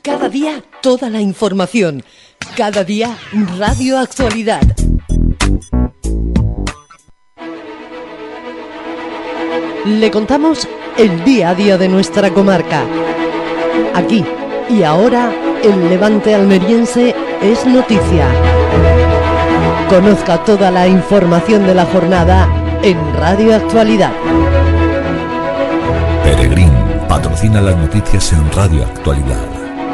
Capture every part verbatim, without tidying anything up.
Cada día toda la información. Cada día Radio Actualidad. Le contamos el día a día de nuestra comarca. Aquí y ahora, el Levante almeriense es noticia. Conozca toda la información de la jornada en Radio Actualidad. Peregrín patrocina las noticias en Radio Actualidad.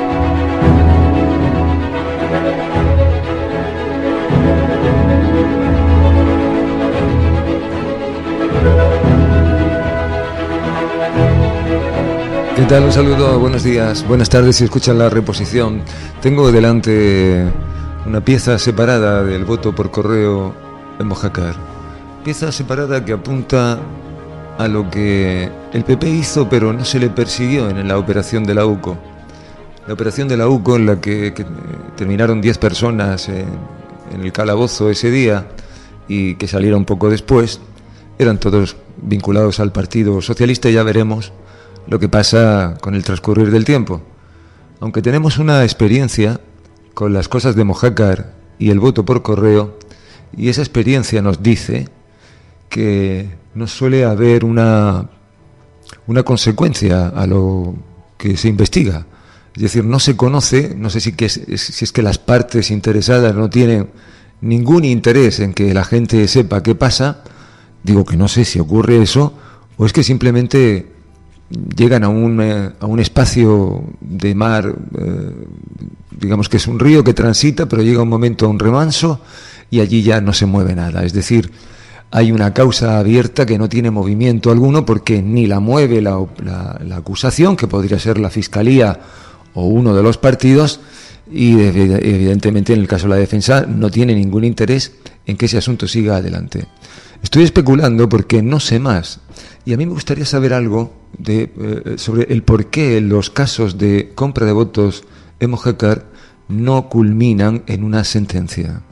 ¿Qué tal? Un saludo, buenos días, buenas tardes si escuchan la reposición. Tengo delante una pieza separada del voto por correo en Mojácar. Pieza separada que apunta a lo que el P P hizo pero no se le persiguió en la operación de la U C O. La operación de la U C O en la que, que terminaron diez personas en, en el calabozo ese día y que salieron poco después, eran todos vinculados al Partido Socialista y ya veremos lo que pasa con el transcurrir del tiempo. Aunque tenemos una experiencia con las cosas de Mojácar y el voto por correo, y esa experiencia nos dice que no suele haber una, una consecuencia a lo que se investiga. Es decir, no se conoce, no sé si, que es, si es que las partes interesadas no tienen ningún interés en que la gente sepa qué pasa. Digo que no sé si ocurre eso, o es que simplemente llegan a un, eh, a un espacio de mar, eh, digamos que es un río que transita, pero llega un momento a un remanso y allí ya no se mueve nada. Es decir, hay una causa abierta que no tiene movimiento alguno porque ni la mueve la, la, la acusación, que podría ser la Fiscalía o uno de los partidos, y evidentemente en el caso de la defensa no tiene ningún interés en que ese asunto siga adelante. Estoy especulando porque no sé más. Y a mí me gustaría saber algo de, eh, sobre el por qué los casos de compra de votos en Mojácar no culminan en una sentencia.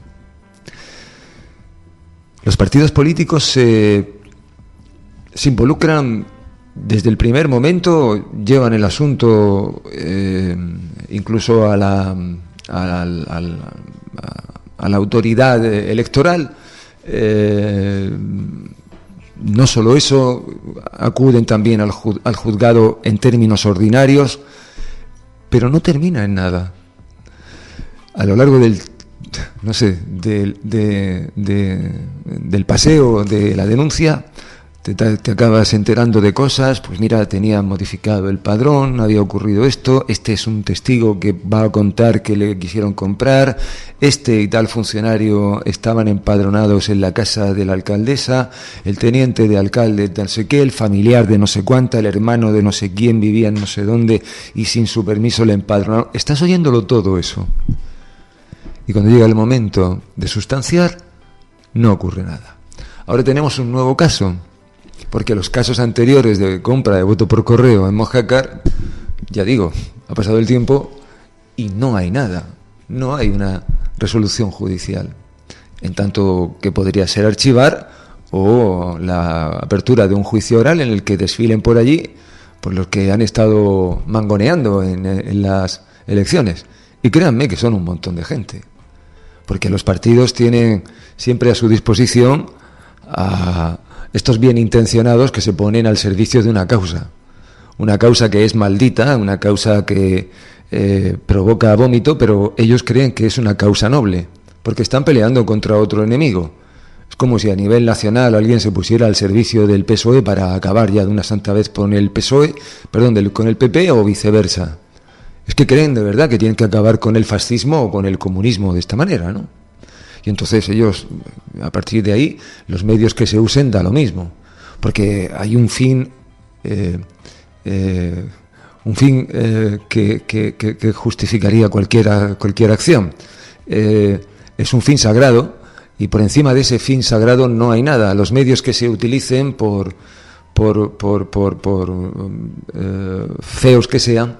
Los partidos políticos se, se involucran desde el primer momento, llevan el asunto eh, incluso a la, a, la, a, la, a la autoridad electoral. Eh, No solo eso, acuden también al, ju- al juzgado en términos ordinarios, pero no termina en nada. A lo largo del, no sé, del, de, de, del paseo de la denuncia, te, te acabas enterando de cosas. Pues mira, tenían modificado el padrón, había ocurrido esto, este es un testigo que va a contar que le quisieron comprar, este y tal funcionario estaban empadronados en la casa de la alcaldesa, el teniente de alcalde de no sé qué, el familiar de no sé cuánta, el hermano de no sé quién vivía en no sé dónde y sin su permiso le empadronaron. Estás oyéndolo todo eso. Y cuando llega el momento de sustanciar, no ocurre nada. Ahora tenemos un nuevo caso, porque los casos anteriores de compra de voto por correo en Mojácar, ya digo, ha pasado el tiempo y no hay nada, no hay una resolución judicial, en tanto que podría ser archivar o la apertura de un juicio oral en el que desfilen por allí por los que han estado mangoneando en, en las elecciones. Y créanme que son un montón de gente, porque los partidos tienen siempre a su disposición a estos bien intencionados que se ponen al servicio de una causa, una causa que es maldita, una causa que eh, provoca vómito, pero ellos creen que es una causa noble, porque están peleando contra otro enemigo. Es como si a nivel nacional alguien se pusiera al servicio del P S O E para acabar ya de una santa vez con el P S O E, perdón, del, con el P P o viceversa. Es que creen de verdad que tienen que acabar con el fascismo o con el comunismo de esta manera, ¿no? Y entonces ellos, a partir de ahí, los medios que se usen da lo mismo, porque hay un fin, eh, eh, un fin eh, que, que, que justificaría cualquier, cualquier acción. Eh, es un fin sagrado y por encima de ese fin sagrado no hay nada. Los medios que se utilicen, por, por, por, por, por eh, feos que sean,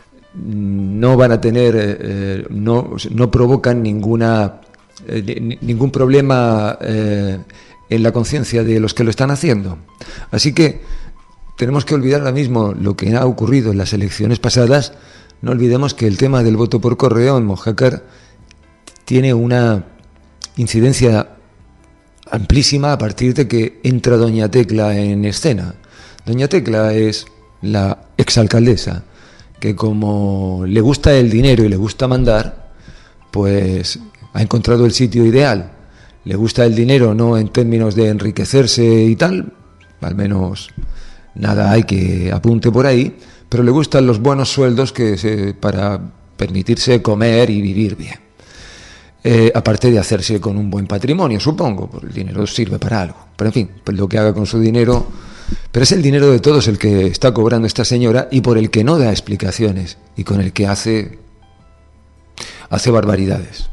no van a tener, eh, no, no provocan ninguna Eh, ningún problema eh, en la conciencia de los que lo están haciendo. Así que tenemos que olvidar ahora mismo lo que ha ocurrido en las elecciones pasadas, no olvidemos que el tema del voto por correo en Mojácar tiene una incidencia amplísima a partir de que entra doña Tecla en escena. Doña Tecla es la exalcaldesa que, como le gusta el dinero y le gusta mandar, pues ha encontrado el sitio ideal. Le gusta el dinero no en términos de enriquecerse y tal, al menos nada hay que apunte por ahí, pero le gustan los buenos sueldos que se, para permitirse comer y vivir bien. Eh, aparte de hacerse con un buen patrimonio, supongo, porque el dinero sirve para algo. Pero en fin, pues lo que haga con su dinero. Pero es el dinero de todos el que está cobrando esta señora y por el que no da explicaciones y con el que hace, hace barbaridades.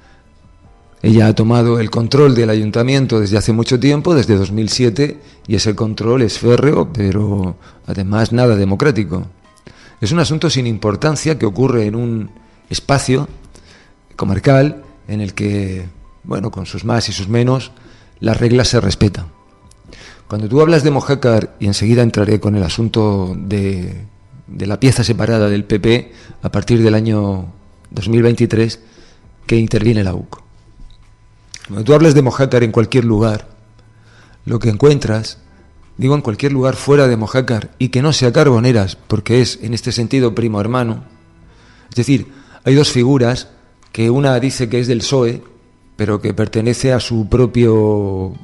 Ella ha tomado el control del ayuntamiento desde hace mucho tiempo, desde dos mil siete, y ese control es férreo, pero además nada democrático. Es un asunto sin importancia que ocurre en un espacio comarcal en el que, bueno, con sus más y sus menos, las reglas se respetan. Cuando tú hablas de Mojácar, y enseguida entraré con el asunto de, de la pieza separada del P P a partir del año dos mil veintitrés, que interviene la U C O. Cuando tú hablas de Mojácar en cualquier lugar, lo que encuentras, digo en cualquier lugar fuera de Mojácar, y que no sea Carboneras, porque es en este sentido primo hermano, es decir, hay dos figuras, que una dice que es del P S O E, pero que pertenece a su propio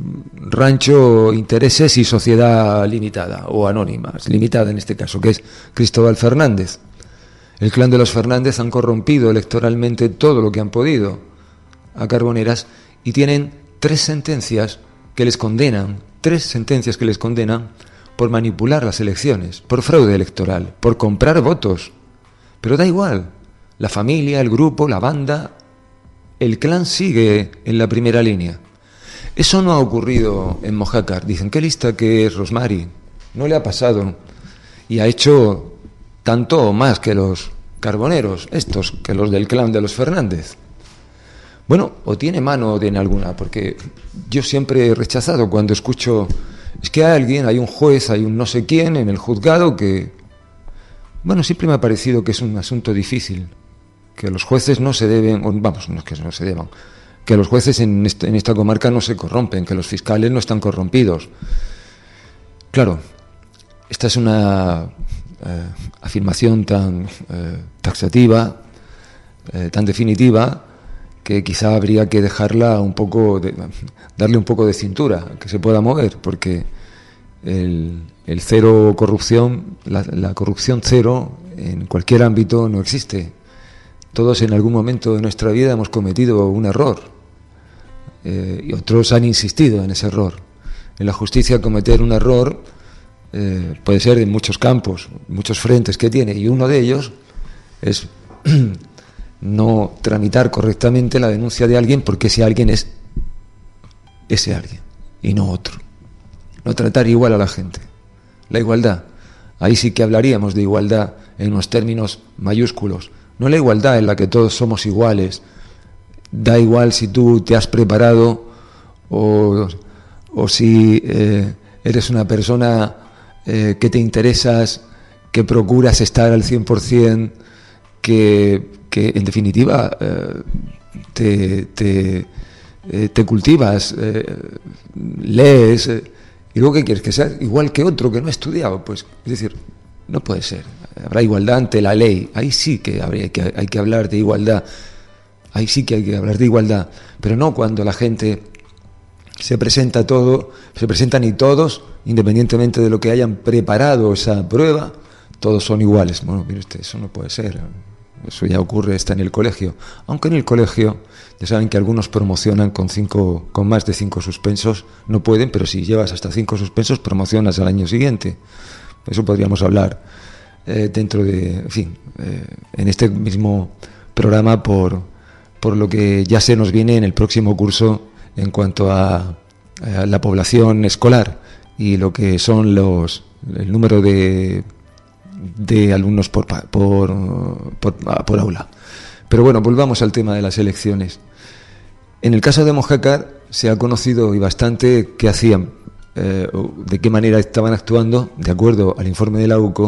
rancho, intereses y sociedad limitada, o anónima, limitada en este caso, que es Cristóbal Fernández. El clan de los Fernández han corrompido electoralmente todo lo que han podido a Carboneras y tienen tres sentencias que les condenan, tres sentencias que les condenan por manipular las elecciones, por fraude electoral, por comprar votos. Pero da igual. La familia, el grupo, la banda, el clan sigue en la primera línea. Eso no ha ocurrido en Mojácar. Dicen, qué lista que es Rosmary. No le ha pasado. Y ha hecho tanto o más que los carboneros, estos, que los del clan de los Fernández. Bueno, o tiene mano o tiene alguna, porque yo siempre he rechazado cuando escucho, es que hay alguien, hay un juez, hay un no sé quién en el juzgado que... Bueno, siempre me ha parecido que es un asunto difícil. Que los jueces no se deben, vamos, no es que no se deban, que los jueces en, este, en esta comarca no se corrompen, que los fiscales no están corrompidos. Claro, esta es una eh, afirmación tan eh, taxativa, eh, tan definitiva, que quizá habría que dejarla un poco, de, darle un poco de cintura, que se pueda mover, porque el, el cero corrupción, la, la corrupción cero en cualquier ámbito no existe. Todos en algún momento de nuestra vida hemos cometido un error eh, y otros han insistido en ese error. En la justicia cometer un error eh, puede ser en muchos campos, muchos frentes que tiene, y uno de ellos es no tramitar correctamente la denuncia de alguien porque ese alguien es ese alguien y no otro. No tratar igual a la gente. La igualdad. Ahí sí que hablaríamos de igualdad en unos términos mayúsculos. No la igualdad en la que todos somos iguales. Da igual si tú te has preparado o, o si eh, eres una persona eh, que te interesas, que procuras estar al cien por ciento, que, que en definitiva eh, te, te, eh, te cultivas, eh, lees, eh, y luego ¿qué quieres? Que seas igual que otro que no ha estudiado. Pues, es decir, no puede ser. Habrá igualdad ante la ley. Ahí sí que habría que hay que hablar de igualdad. Ahí sí que hay que hablar de igualdad. Pero no cuando la gente se presenta todo, se presentan y todos, independientemente de lo que hayan preparado esa prueba, todos son iguales. Bueno, mire usted, eso no puede ser. Eso ya ocurre, está en el colegio. Aunque en el colegio, ya saben que algunos promocionan con cinco, con más de cinco suspensos, no pueden, pero si llevas hasta cinco suspensos, promocionas al año siguiente. Eso podríamos hablar eh, dentro de, en fin, eh, en este mismo programa por, por lo que ya se nos viene en el próximo curso en cuanto a, a la población escolar y lo que son los el número de de alumnos por, por, por, por aula. Pero bueno, volvamos al tema de las elecciones. En el caso de Mojácar se ha conocido y bastante qué hacían, eh, de qué manera estaban actuando, de acuerdo al informe de la U C O,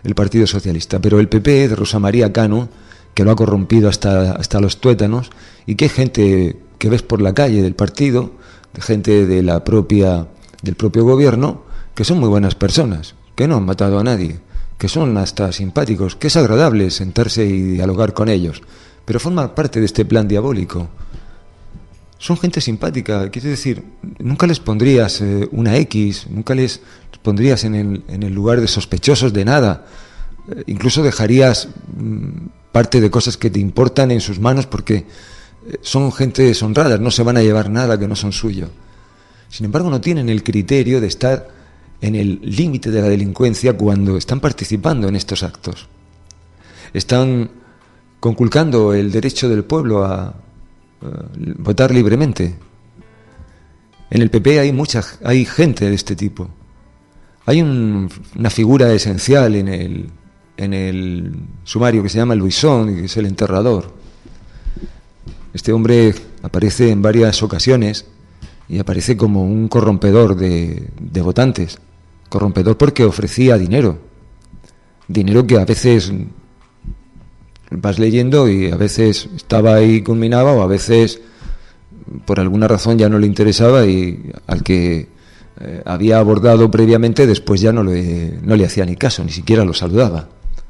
el Partido Socialista. Pero el P P de Rosa María Cano, que lo ha corrompido hasta, hasta los tuétanos, y que hay gente que ves por la calle del partido, de gente de la propia, del propio gobierno, que son muy buenas personas, que no han matado a nadie, que son hasta simpáticos, que es agradable sentarse y dialogar con ellos, pero forman parte de este plan diabólico. Son gente simpática, quiero decir, nunca les pondrías eh, una X, nunca les pondrías en el, en el lugar de sospechosos de nada, eh, incluso dejarías mm, parte de cosas que te importan en sus manos porque eh, son gente honradas, no se van a llevar nada que no son suyo. Sin embargo, no tienen el criterio de estar en el límite de la delincuencia cuando están participando en estos actos. Están conculcando el derecho del pueblo a votar libremente. En el P P hay mucha hay gente de este tipo. Hay un, una figura esencial en el en el sumario que se llama Luisón, que es el enterrador. Este hombre aparece en varias ocasiones y aparece como un corrompedor de, de votantes. Corrompedor porque ofrecía dinero. Dinero que a veces vas leyendo y a veces estaba ahí culminaba o a veces por alguna razón ya no le interesaba y al que eh, había abordado previamente después ya no le, no le hacía ni caso, ni siquiera lo saludaba.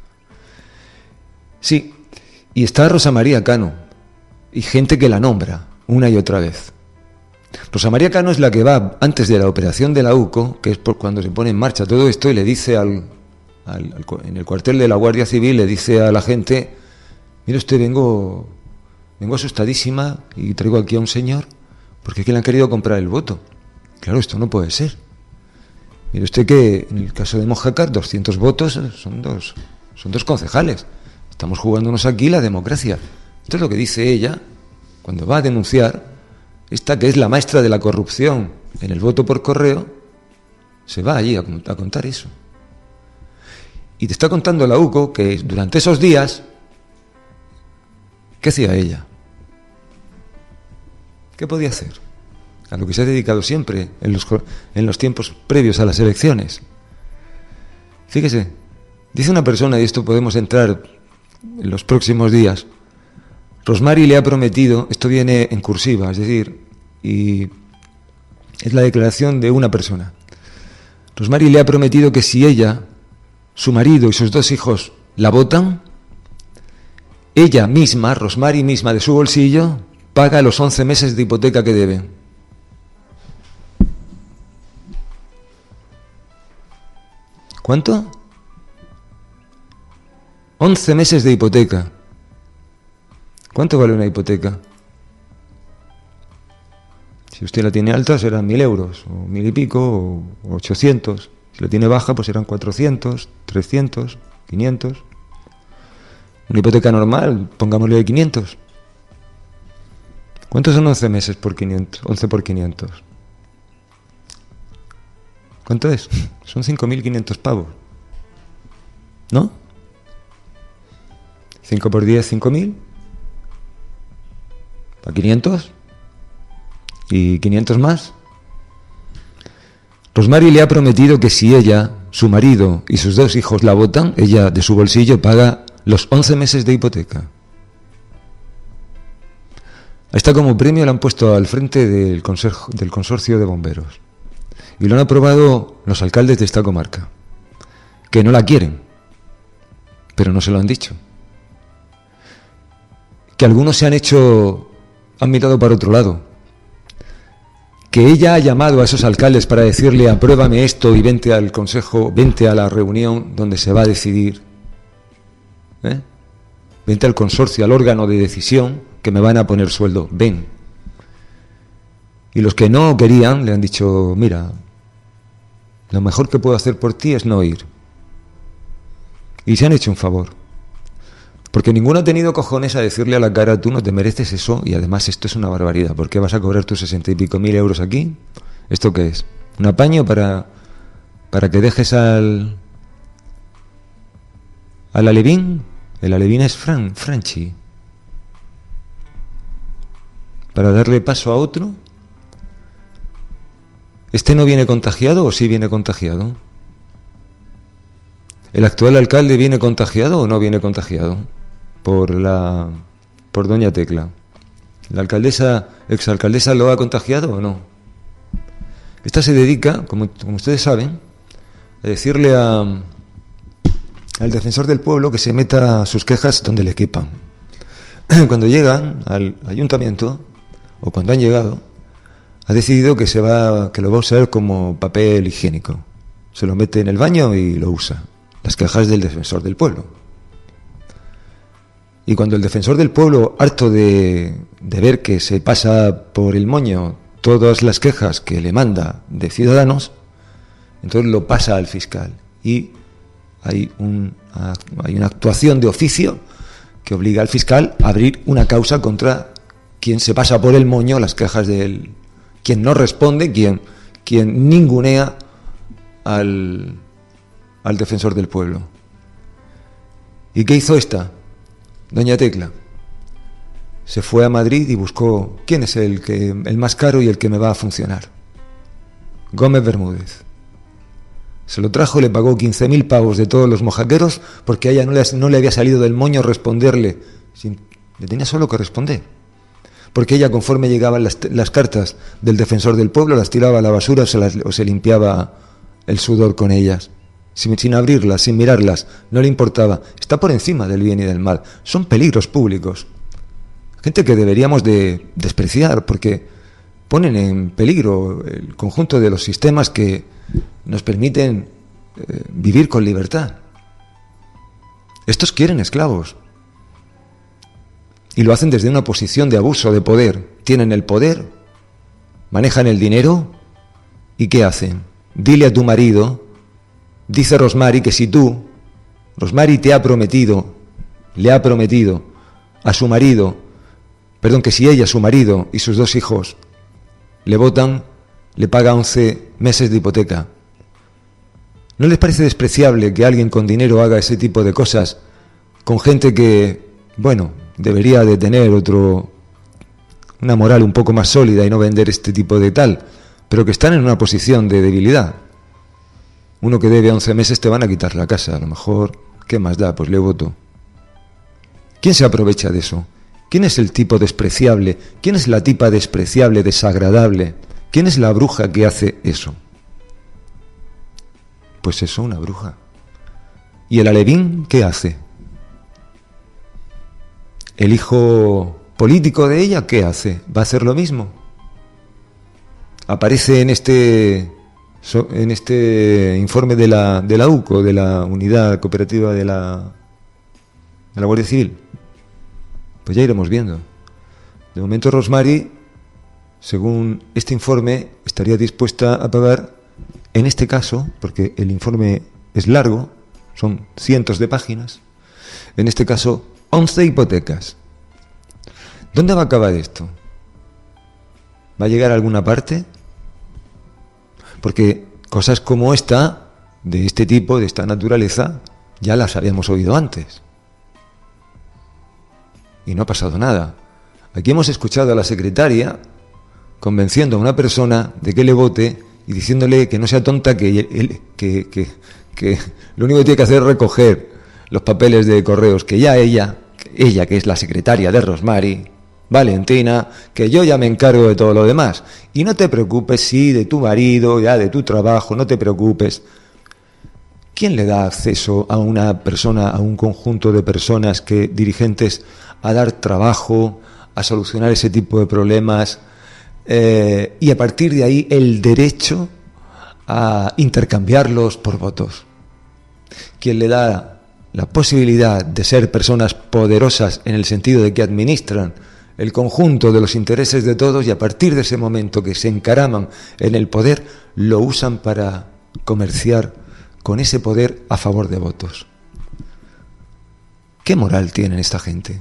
Sí, y está Rosa María Cano y gente que la nombra una y otra vez. Rosa María Cano es la que va antes de la operación de la U C O, que es por cuando se pone en marcha todo esto, y le dice al, al, al en el cuartel de la Guardia Civil, le dice a la gente: mire usted, vengo, vengo asustadísima y traigo aquí a un señor porque es que le han querido comprar el voto. Claro, esto no puede ser. Mire usted que en el caso de Mojácar, doscientos votos son dos, son dos concejales. Estamos jugándonos aquí la democracia. Esto es lo que dice ella cuando va a denunciar. Esta que es la maestra de la corrupción en el voto por correo, se va allí a, a contar eso. Y te está contando la U C O que durante esos días, ¿qué hacía ella? ¿Qué podía hacer? A lo que se ha dedicado siempre en los, en los tiempos previos a las elecciones. Fíjese, dice una persona, y esto podemos entrar en los próximos días, Rosmary le ha prometido, esto viene en cursiva, es decir, y es la declaración de una persona. Rosmary le ha prometido que si ella, su marido y sus dos hijos la votan, ella misma, Rosmary misma, de su bolsillo, paga los once meses de hipoteca que debe. ¿Cuánto? once meses de hipoteca. ¿Cuánto vale una hipoteca? Si usted la tiene alta serán mil euros, o mil y pico, o ochocientos. Si la tiene baja, pues serán cuatrocientos, trescientos, quinientos. Una hipoteca normal, pongámosle de quinientos. ¿Cuántos son once meses por quinientos? once por quinientos. ¿Cuánto es? Son cinco mil quinientos pavos. ¿No? cinco por diez, cinco mil. ¿A quinientos? ¿Y quinientos más? Rosmary le ha prometido que si ella, su marido y sus dos hijos la votan, ella de su bolsillo paga los once meses de hipoteca. A esta como premio la han puesto al frente del, conserjo, del consorcio de bomberos. Y lo han aprobado los alcaldes de esta comarca, que no la quieren, pero no se lo han dicho. Que algunos se han hecho, han mirado para otro lado. Que ella ha llamado a esos alcaldes para decirle: apruébame esto y vente al consejo, vente a la reunión donde se va a decidir. ¿Eh? Vente al consorcio, al órgano de decisión, que me van a poner sueldo, ven. Y los que no querían le han dicho: mira, lo mejor que puedo hacer por ti es no ir. Y se han hecho un favor. Porque ninguno ha tenido cojones a decirle a la cara: tú no te mereces eso, y además esto es una barbaridad. ¿Por qué vas a cobrar tus sesenta y pico mil euros aquí? ¿Esto qué es? ¿Un apaño para, para que dejes al al alevín? El alevín es Fran, Franchi. ¿Para darle paso a otro? ¿Este no viene contagiado o sí viene contagiado? ¿El actual alcalde viene contagiado o no viene contagiado por la por doña Tecla? ¿La alcaldesa, exalcaldesa, lo ha contagiado o no? Esta se dedica, como, como ustedes saben, a decirle a, al defensor del pueblo que se meta sus quejas donde le quepan. Cuando llegan al ayuntamiento, o cuando han llegado, ha decidido que se va, que lo va a usar como papel higiénico. Se lo mete en el baño y lo usa. Las quejas del defensor del pueblo. Y cuando el defensor del pueblo, harto de, de ver que se pasa por el moño todas las quejas que le manda de ciudadanos, entonces lo pasa al fiscal. Y hay, un, hay una actuación de oficio que obliga al fiscal a abrir una causa contra quien se pasa por el moño las quejas de él, quien no responde, quien, quien ningunea al, al defensor del pueblo. ¿Y qué hizo esta? Doña Tecla se fue a Madrid y buscó quién es el, que, el más caro y el que me va a funcionar. Gómez Bermúdez. Se lo trajo, le pagó quince mil pavos de todos los mojaqueros porque a ella no le, no le había salido del moño responderle. Sin, le tenía solo que responder. Porque ella, conforme llegaban las, las cartas del defensor del pueblo, las tiraba a la basura o se, las, o se limpiaba el sudor con ellas. Sin, sin abrirlas, sin mirarlas, no le importaba. Está por encima del bien y del mal. Son peligros públicos. Gente que deberíamos de despreciar porque ponen en peligro el conjunto de los sistemas que nos permiten eh, vivir con libertad. Estos quieren esclavos. Y lo hacen desde una posición de abuso de poder. Tienen el poder, manejan el dinero, ¿y qué hacen? Dile a tu marido, dice Rosmary, que si tú, Rosmary te ha prometido, le ha prometido a su marido, perdón, que si ella, su marido y sus dos hijos le votan, le paga once meses de hipoteca. ¿No les parece despreciable que alguien con dinero haga ese tipo de cosas con gente que, bueno, debería de tener otro, una moral un poco más sólida y no vender este tipo de tal, pero que están en una posición de debilidad? Uno que debe once meses te van a quitar la casa, a lo mejor, ¿qué más da? Pues le voto. ¿Quién se aprovecha de eso? ¿Quién es el tipo despreciable? ¿Quién es la tipa despreciable, desagradable? ¿Quién es la bruja que hace eso? Pues eso, una bruja. ¿Y el alevín qué hace? ¿El hijo político de ella qué hace? ¿Va a hacer lo mismo? Aparece en este, en este informe de la, de la U C O, de la Unidad Cooperativa de la, de la Guardia Civil. Pues ya iremos viendo. De momento Rosmary, según este informe, estaría dispuesta a pagar, en este caso, porque el informe es largo, son cientos de páginas, en este caso, once hipotecas. ¿Dónde va a acabar esto? ¿Va a llegar a alguna parte? Porque cosas como esta, de este tipo, de esta naturaleza, ya las habíamos oído antes. Y no ha pasado nada. Aquí hemos escuchado a la secretaria convenciendo a una persona de que le vote y diciéndole que no sea tonta, que, él, que, que, que lo único que tiene que hacer es recoger los papeles de correos, que ya ella, ella que es la secretaria de Rosmary, Valentina, que yo ya me encargo de todo lo demás. Y no te preocupes, sí, de tu marido, ya de tu trabajo, no te preocupes. ¿Quién le da acceso a una persona, a un conjunto de personas que dirigentes a dar trabajo, a solucionar ese tipo de problemas, eh, y a partir de ahí el derecho a intercambiarlos por votos? ¿Quién le da la posibilidad de ser personas poderosas en el sentido de que administran el conjunto de los intereses de todos y a partir de ese momento que se encaraman en el poder, lo usan para comerciar con ese poder a favor de votos? ¿Qué moral tienen esta gente?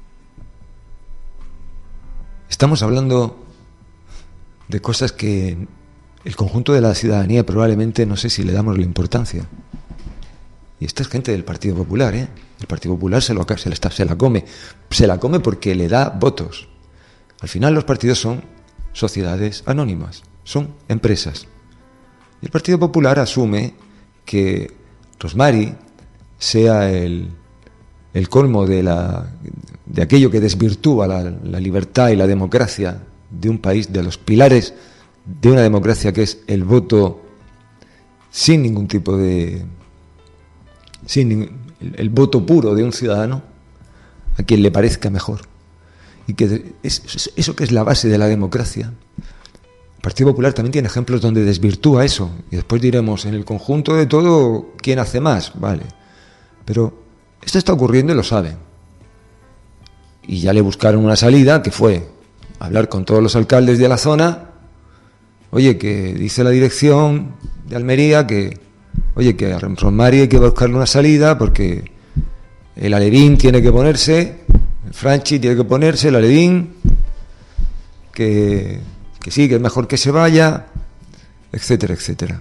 Estamos hablando de cosas que el conjunto de la ciudadanía probablemente no sé si le damos la importancia. Y esta es gente del Partido Popular, ¿eh? El Partido Popular se, lo, se, la, se la come. Se la come porque le da votos. Al final los partidos son sociedades anónimas, son empresas. Y el Partido Popular asume que Rosmary sea el, el colmo de, la, de aquello que desvirtúa la, la libertad y la democracia de un país, de los pilares de una democracia, que es el voto sin ningún tipo de... sin el, el voto puro de un ciudadano a quien le parezca mejor. Y que es, eso que es la base de la democracia. El Partido Popular también tiene ejemplos donde desvirtúa eso. Y después diremos, en el conjunto de todo, ¿quién hace más? Vale. Pero esto está ocurriendo y lo saben. Y ya le buscaron una salida, que fue hablar con todos los alcaldes de la zona. Oye, que dice la dirección de Almería que, oye, que a Ron Mari hay que buscarle una salida porque el Alevín tiene que ponerse, el Franchi tiene que ponerse, el Alevín, que, que sí, que es mejor que se vaya, etcétera, etcétera.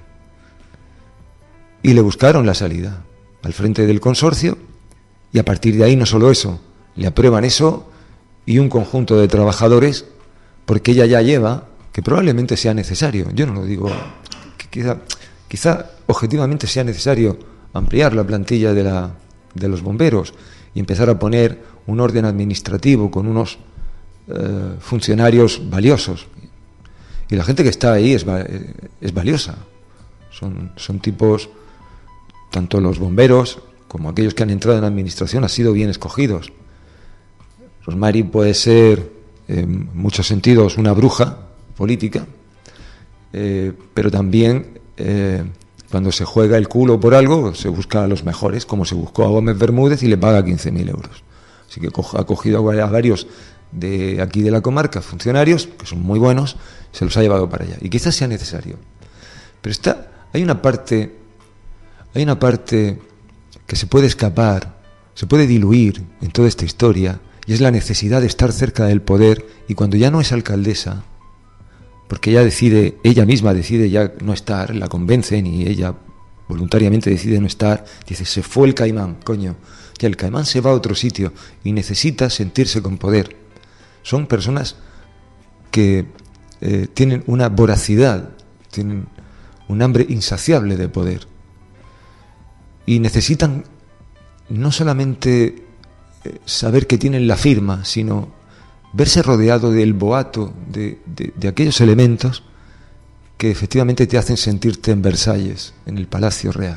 Y le buscaron la salida al frente del consorcio, y a partir de ahí no solo eso, le aprueban eso y un conjunto de trabajadores, porque ella ya lleva, que probablemente sea necesario, yo no lo digo, que quizá, quizá objetivamente sea necesario ampliar la plantilla de, la, de los bomberos y empezar a poner un orden administrativo con unos eh, funcionarios valiosos. Y la gente que está ahí es, es valiosa, son, son tipos, tanto los bomberos como aquellos que han entrado en la administración, han sido bien escogidos. Rosmari puede ser, en muchos sentidos, una bruja política, eh, pero también eh, cuando se juega el culo por algo, se busca a los mejores, como se buscó a Gómez Bermúdez y le paga quince mil euros. Así que ha cogido a varios de aquí de la comarca, funcionarios, que son muy buenos, se los ha llevado para allá. Y quizás sea necesario. Pero está, hay una parte, hay una parte que se puede escapar, se puede diluir en toda esta historia, y es la necesidad de estar cerca del poder, y cuando ya no es alcaldesa, porque ella decide, ella misma decide ya no estar, la convencen y ella voluntariamente decide no estar, dice, se fue el Caimán, coño, ya el Caimán se va a otro sitio y necesita sentirse con poder. Son personas que eh, tienen una voracidad, tienen un hambre insaciable de poder y necesitan no solamente eh, saber que tienen la firma, sino verse rodeado del boato de, de, de aquellos elementos que efectivamente te hacen sentirte en Versalles, en el Palacio Real.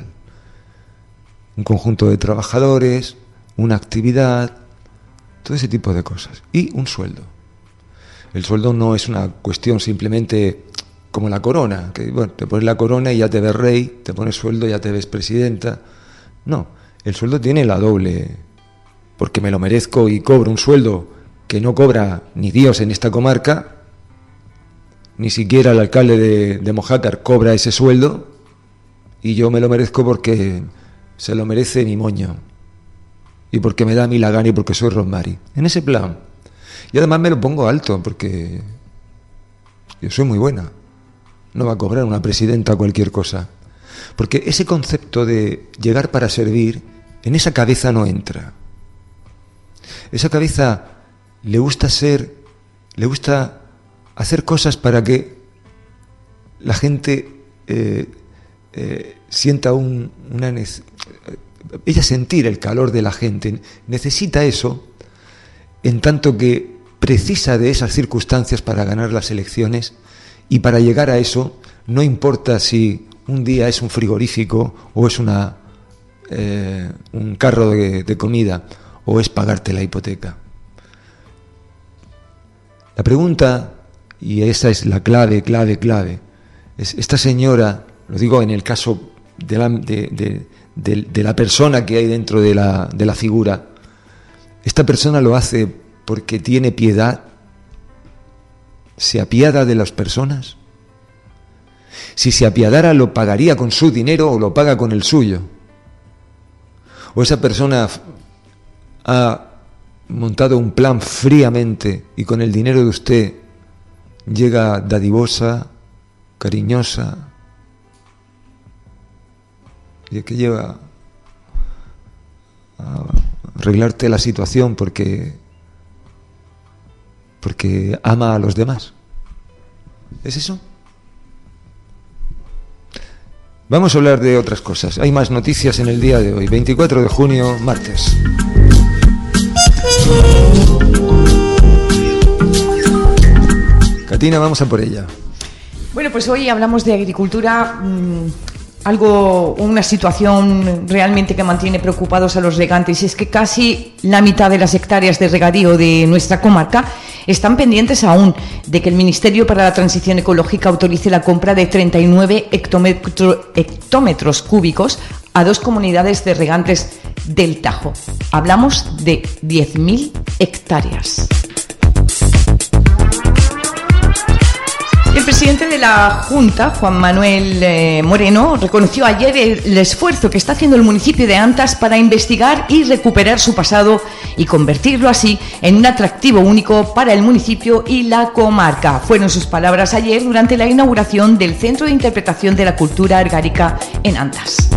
Un conjunto de trabajadores, una actividad, todo ese tipo de cosas. Y un sueldo. El sueldo no es una cuestión simplemente como la corona, que bueno, te pones la corona y ya te ves rey, te pones sueldo y ya te ves presidenta. No, el sueldo tiene la doble, porque me lo merezco y cobro un sueldo que no cobra ni Dios en esta comarca, ni siquiera el alcalde de, de Mojácar cobra ese sueldo, y yo me lo merezco porque se lo merece mi moño, y porque me da a mí la gana y porque soy Rosmari. En ese plan. Y además me lo pongo alto, porque yo soy muy buena. No va a cobrar una presidenta cualquier cosa. Porque ese concepto de llegar para servir, en esa cabeza no entra. Esa cabeza le gusta ser, le gusta hacer cosas para que la gente eh, eh, sienta un, una nece- ella sentir el calor de la gente, necesita eso, en tanto que precisa de esas circunstancias para ganar las elecciones, y para llegar a eso no importa si un día es un frigorífico o es una eh, un carro de, de comida o es pagarte la hipoteca. La pregunta, y esa es la clave, clave, clave, es esta señora, lo digo en el caso de la, de, de, de, de la persona que hay dentro de la, de la figura, esta persona lo hace porque tiene piedad, se apiada de las personas. Si se apiadara, lo pagaría con su dinero o lo paga con el suyo. O esa persona ha montado un plan fríamente y con el dinero de usted llega dadivosa, cariñosa, y que lleva a arreglarte la situación porque porque ama a los demás. ¿Es eso? Vamos a hablar de otras cosas. Hay más noticias en el día de hoy, veinticuatro de junio, martes. Catina, vamos a por ella. Bueno, pues hoy hablamos de agricultura, mmm, algo, una situación realmente que mantiene preocupados a los regantes, y es que casi la mitad de las hectáreas de regadío de nuestra comarca están pendientes aún de que el Ministerio para la Transición Ecológica autorice la compra de treinta y nueve hectómetro, hectómetros cúbicos a dos comunidades de regantes del Tajo. Hablamos de diez mil hectáreas. El presidente de la Junta, Juan Manuel eh, Moreno, reconoció ayer el, el esfuerzo que está haciendo el municipio de Antas para investigar y recuperar su pasado y convertirlo así en un atractivo único para el municipio y la comarca. Fueron sus palabras ayer durante la inauguración del Centro de Interpretación de la Cultura Argárica en Antas.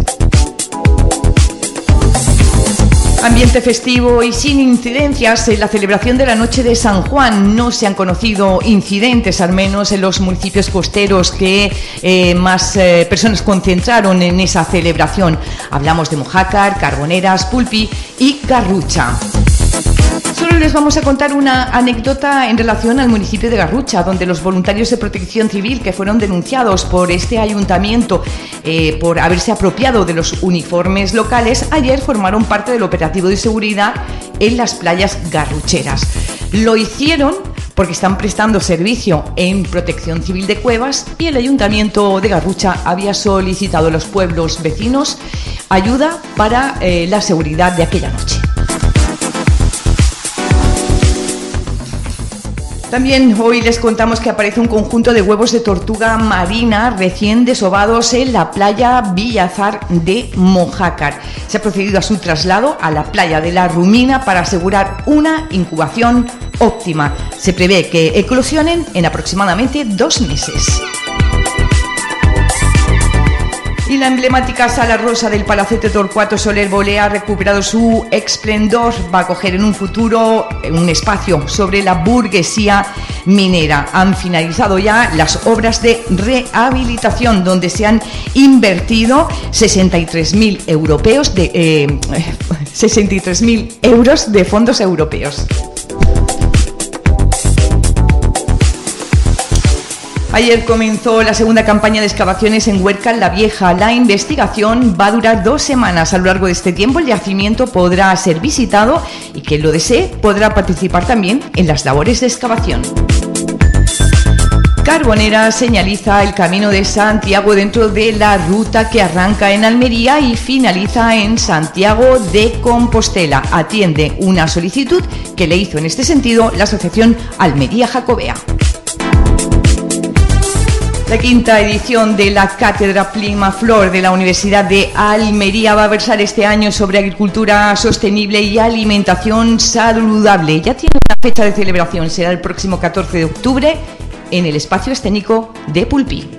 Ambiente festivo y sin incidencias en la celebración de la Noche de San Juan. No se han conocido incidentes, al menos en los municipios costeros que eh, más eh, personas concentraron en esa celebración. Hablamos de Mojácar, Carboneras, Pulpi y Garrucha. Solo les vamos a contar una anécdota en relación al municipio de Garrucha, donde los voluntarios de Protección Civil que fueron denunciados por este ayuntamiento eh, por haberse apropiado de los uniformes locales, ayer formaron parte del operativo de seguridad en las playas garrucheras. Lo hicieron porque están prestando servicio en Protección Civil de Cuevas y el ayuntamiento de Garrucha había solicitado a los pueblos vecinos ayuda para eh, la seguridad de aquella noche. También hoy les contamos que aparece un conjunto de huevos de tortuga marina recién desovados en la playa Villazar de Mojácar. Se ha procedido a su traslado a la playa de la Rumina para asegurar una incubación óptima. Se prevé que eclosionen en aproximadamente dos meses. Y la emblemática Sala Rosa del Palacete Torcuato Soler Bolea ha recuperado su esplendor. Va a acoger en un futuro un espacio sobre la burguesía minera. Han finalizado ya las obras de rehabilitación, donde se han invertido sesenta y tres mil europeos de eh, sesenta y tres mil euros de fondos europeos. Ayer comenzó la segunda campaña de excavaciones en Huerca la Vieja. La investigación va a durar dos semanas. A lo largo de este tiempo el yacimiento podrá ser visitado y quien lo desee podrá participar también en las labores de excavación. Carbonera señaliza el camino de Santiago dentro de la ruta que arranca en Almería y finaliza en Santiago de Compostela. Atiende una solicitud que le hizo en este sentido la asociación Almería Jacobea. La quinta edición de la Cátedra Prima Flor de la Universidad de Almería va a versar este año sobre agricultura sostenible y alimentación saludable. Ya tiene una fecha de celebración, será el próximo catorce de octubre en el espacio escénico de Pulpí.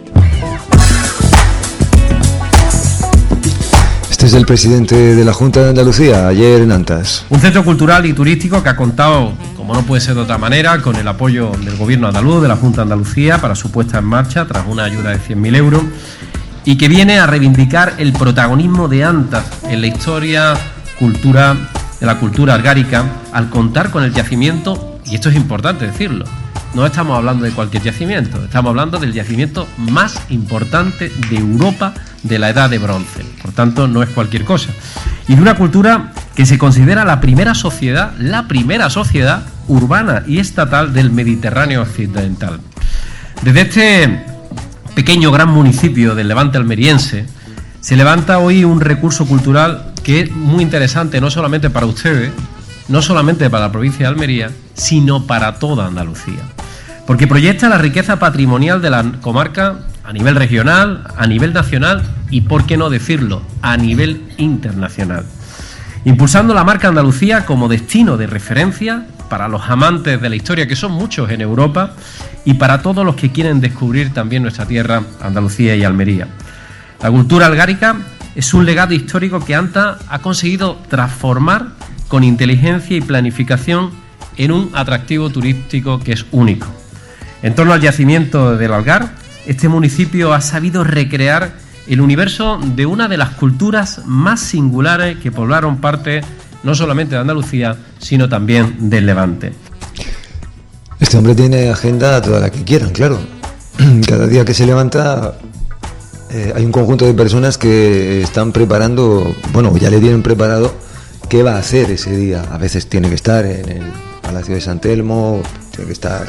Este es el presidente de la Junta de Andalucía, ayer en Antas. Un centro cultural y turístico que ha contado, como no puede ser de otra manera, con el apoyo del Gobierno andaluz, de la Junta de Andalucía, para su puesta en marcha tras una ayuda de cien mil euros, y que viene a reivindicar el protagonismo de Antas en la historia cultura, de la cultura argárica, al contar con el yacimiento, y esto es importante decirlo, no estamos hablando de cualquier yacimiento, estamos hablando del yacimiento más importante de Europa de la Edad de Bronce, por tanto no es cualquier cosa, y de una cultura que se considera la primera sociedad, la primera sociedad urbana y estatal del Mediterráneo occidental. Desde este pequeño gran municipio del Levante almeriense se levanta hoy un recurso cultural que es muy interesante, no solamente para ustedes, no solamente para la provincia de Almería, sino para toda Andalucía, porque proyecta la riqueza patrimonial de la comarca a nivel regional, a nivel nacional y, por qué no decirlo, a nivel internacional, impulsando la marca Andalucía como destino de referencia para los amantes de la historia, que son muchos en Europa, y para todos los que quieren descubrir también nuestra tierra, Andalucía y Almería. La cultura algárica es un legado histórico que Antas ha conseguido transformar con inteligencia y planificación en un atractivo turístico que es único. En torno al yacimiento del Algar, este municipio ha sabido recrear el universo de una de las culturas más singulares que poblaron parte no solamente de Andalucía, sino también del Levante. Este hombre tiene agenda toda la que quieran, claro. Cada día que se levanta eh, hay un conjunto de personas que están preparando, bueno, ya le tienen preparado qué va a hacer ese día. A veces tiene que estar en el Palacio de San Telmo, tiene que estar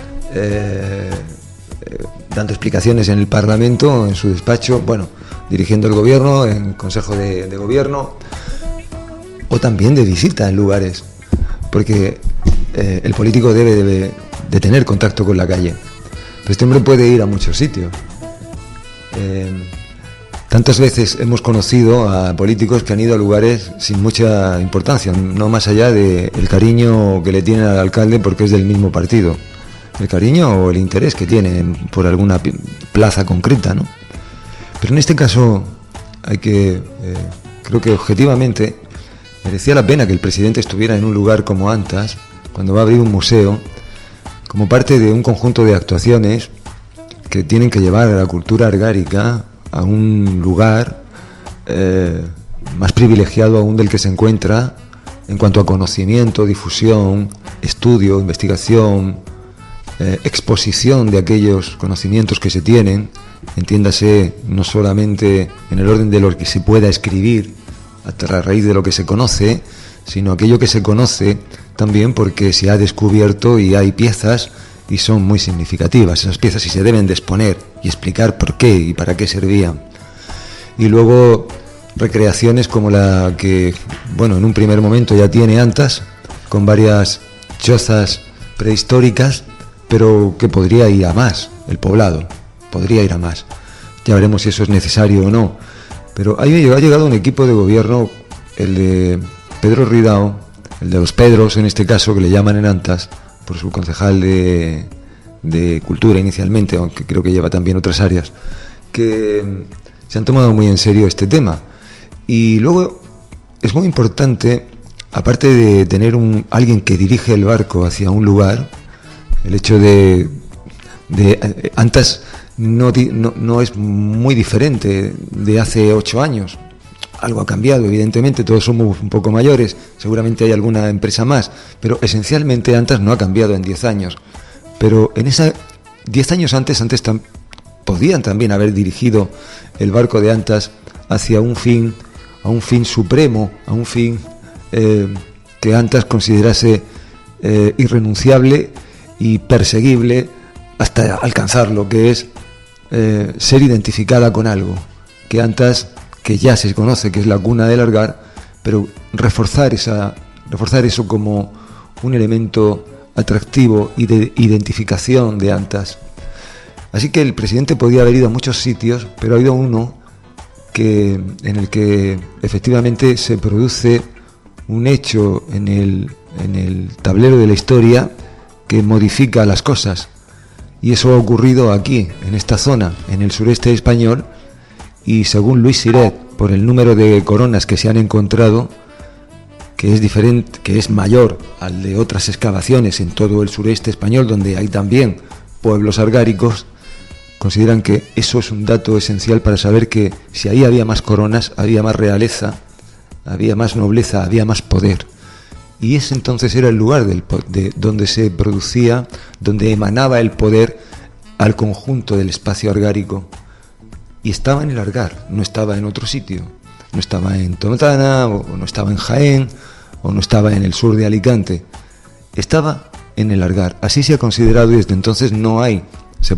eh, eh, dando explicaciones en el Parlamento, en su despacho, bueno, dirigiendo el gobierno, en Consejo de, de Gobierno, o también de visita en lugares, porque eh, el político debe, debe de tener contacto con la calle. Pero este hombre puede ir a muchos sitios. Eh, tantas veces hemos conocido a políticos que han ido a lugares sin mucha importancia, no más allá del cariño que le tienen al alcalde porque es del mismo partido, el cariño o el interés que tienen por alguna plaza concreta, ¿no? Pero en este caso hay que, eh, creo que objetivamente merecía la pena que el presidente estuviera en un lugar como Antas, cuando va a abrir un museo, como parte de un conjunto de actuaciones que tienen que llevar a la cultura argárica a un lugar eh, más privilegiado aún del que se encuentra en cuanto a conocimiento, difusión, estudio, investigación, eh, exposición de aquellos conocimientos que se tienen, entiéndase no solamente en el orden de lo que se pueda escribir a raíz de lo que se conoce, sino aquello que se conoce también porque se ha descubierto y hay piezas y son muy significativas esas piezas y se deben de exponer y explicar por qué y para qué servían. Y luego recreaciones como la que, bueno, en un primer momento ya tiene Antas, con varias chozas prehistóricas, pero que podría ir a más, el poblado, podría ir a más. Ya veremos si eso es necesario o no. Pero ahí ha llegado un equipo de gobierno, el de Pedro Ridao, el de los Pedros en este caso, que le llaman en Antas, por su concejal de, de Cultura inicialmente, aunque creo que lleva también otras áreas, que se han tomado muy en serio este tema. Y luego es muy importante, aparte de tener un alguien que dirige el barco hacia un lugar, el hecho de, de Antas no, no, no es muy diferente de hace ocho años. Algo ha cambiado, evidentemente, todos somos un poco mayores, seguramente hay alguna empresa más, pero esencialmente Antas no ha cambiado en diez años. Pero en esa diez años antes, antes tam, podían también haber dirigido el barco de Antas hacia un fin, a un fin supremo, a un fin eh, que Antas considerase eh, irrenunciable y perseguible hasta alcanzarlo, que es eh, ser identificada con algo, que Antas, que ya se conoce que es la cuna del Algar, pero reforzar esa reforzar eso como un elemento atractivo y de identificación de Antas. Así que el presidente podía haber ido a muchos sitios, pero ha ido uno que en el que efectivamente se produce un hecho en el en el tablero de la historia que modifica las cosas, y eso ha ocurrido aquí, en esta zona, en el sureste español. Y según Luis Siret, por el número de coronas que se han encontrado, que es diferente, que es mayor al de otras excavaciones en todo el sureste español, donde hay también pueblos argáricos, consideran que eso es un dato esencial para saber que si ahí había más coronas, había más realeza, había más nobleza, había más poder. Y ese entonces era el lugar del, de, donde se producía, donde emanaba el poder al conjunto del espacio argárico. Y estaba en el Algar, no estaba en otro sitio, no estaba en Tomatana, o no estaba en Jaén, o no estaba en el sur de Alicante, estaba en el Algar. Así se ha considerado y desde entonces no hay, se,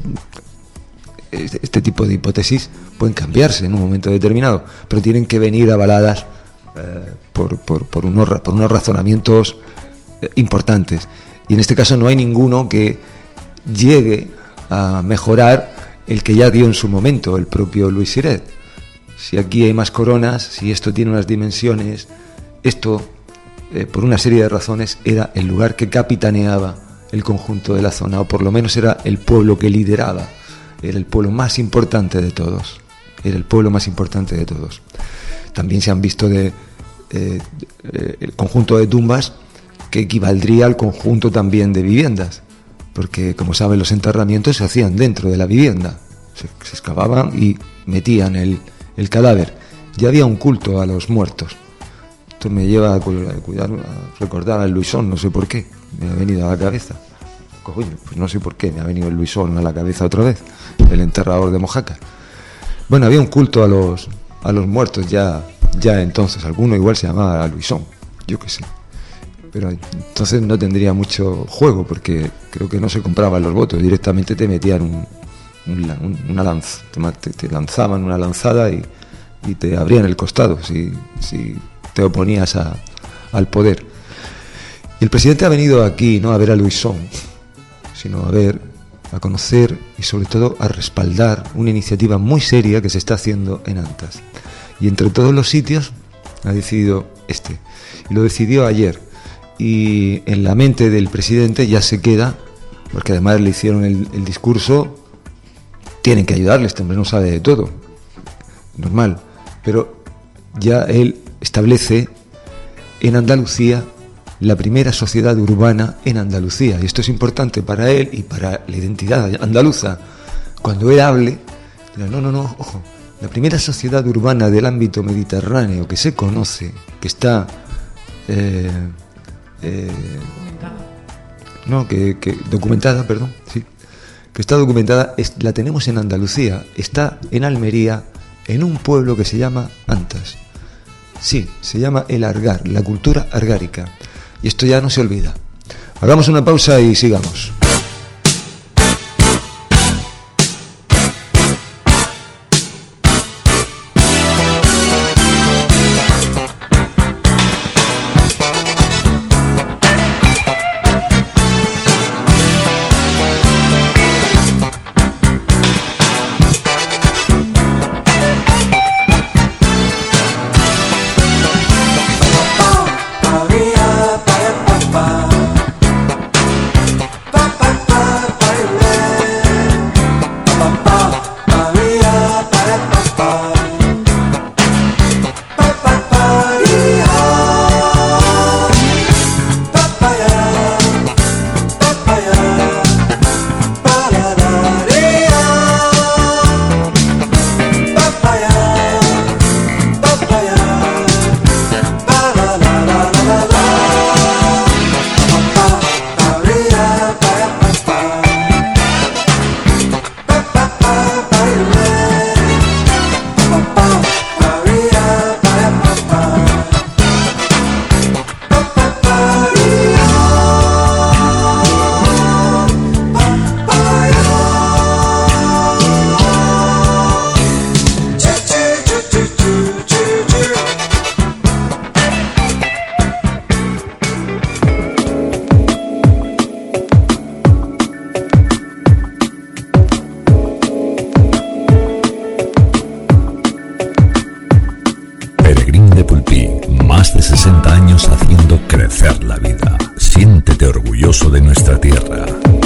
este tipo de hipótesis pueden cambiarse en un momento determinado, pero tienen que venir avaladas eh, por, por, por, unos, por unos razonamientos eh, importantes. Y en este caso no hay ninguno que llegue a mejorar el que ya dio en su momento el propio Luis Siret. Si aquí hay más coronas, si esto tiene unas dimensiones, esto, eh, por una serie de razones, era el lugar que capitaneaba el conjunto de la zona, o por lo menos era el pueblo que lideraba, era el pueblo más importante de todos, era el pueblo más importante de todos. También se han visto de, eh, de, el conjunto de tumbas que equivaldría al conjunto también de viviendas, porque como saben los enterramientos se hacían dentro de la vivienda, se, se excavaban y metían el, el cadáver. Ya había un culto a los muertos. Esto me lleva a, cuidar, a recordar al Luisón, no sé por qué, me ha venido a la cabeza. Coño, pues no sé por qué, me ha venido el Luisón a la cabeza otra vez, el enterrador de Mojácar. Bueno, había un culto a los, a los muertos ya, ya entonces, alguno igual se llamaba Luisón, yo qué sé. Pero entonces no tendría mucho juego, porque creo que no se compraban los votos, directamente te metían un, un, una lanza, te, te lanzaban una lanzada y, y te abrían el costado si, si te oponías a, al poder. Y el presidente ha venido aquí no a ver a Luisón, sino a ver, a conocer y sobre todo a respaldar una iniciativa muy seria que se está haciendo en Antas. Y entre todos los sitios ha decidido este, y lo decidió ayer. Y en la mente del presidente ya se queda, porque además le hicieron el, el discurso, tienen que ayudarle, este hombre no sabe de todo, normal, pero ya él establece en Andalucía la primera sociedad urbana en Andalucía, y esto es importante para él y para la identidad andaluza. Cuando él hable, dirá, no, no, no, ojo, la primera sociedad urbana del ámbito mediterráneo que se conoce, que está... Eh, Eh, no, que, que documentada, perdón, sí, que está documentada, es, la tenemos en Andalucía, está en Almería, en un pueblo que se llama Antas. Sí, se llama el Argar, la cultura argárica. Y esto ya no se olvida. Hagamos una pausa y sigamos. De nuestra tierra.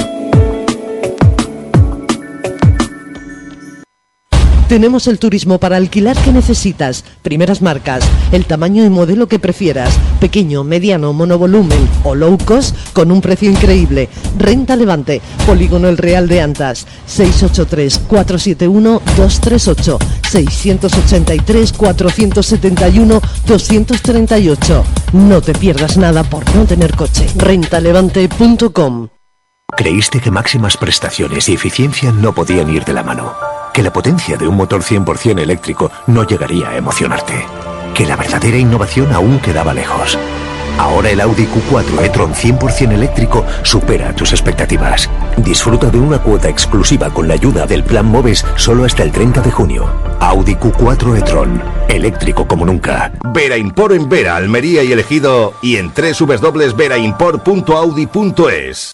Tenemos el turismo para alquilar que necesitas, primeras marcas, el tamaño y modelo que prefieras, pequeño, mediano, monovolumen o low cost con un precio increíble. Renta Levante, Polígono El Real de Antas, seis ocho tres, cuatro siete uno, dos tres ocho, seis ocho tres, cuatro siete uno, dos tres ocho. No te pierdas nada por no tener coche. renta levante punto com. ¿Creíste que máximas prestaciones y eficiencia no podían ir de la mano? ¿Que la potencia de un motor cien por ciento eléctrico no llegaría a emocionarte? ¿Que la verdadera innovación aún quedaba lejos? Ahora el Audi Q cuatro e-tron cien por ciento eléctrico supera tus expectativas. Disfruta de una cuota exclusiva con la ayuda del Plan Moves solo hasta el treinta de junio. Audi Q cuatro e-tron, eléctrico como nunca. Vera Import en Vera, Almería y El Ejido y en doble u doble u doble u punto vera import punto audi punto es.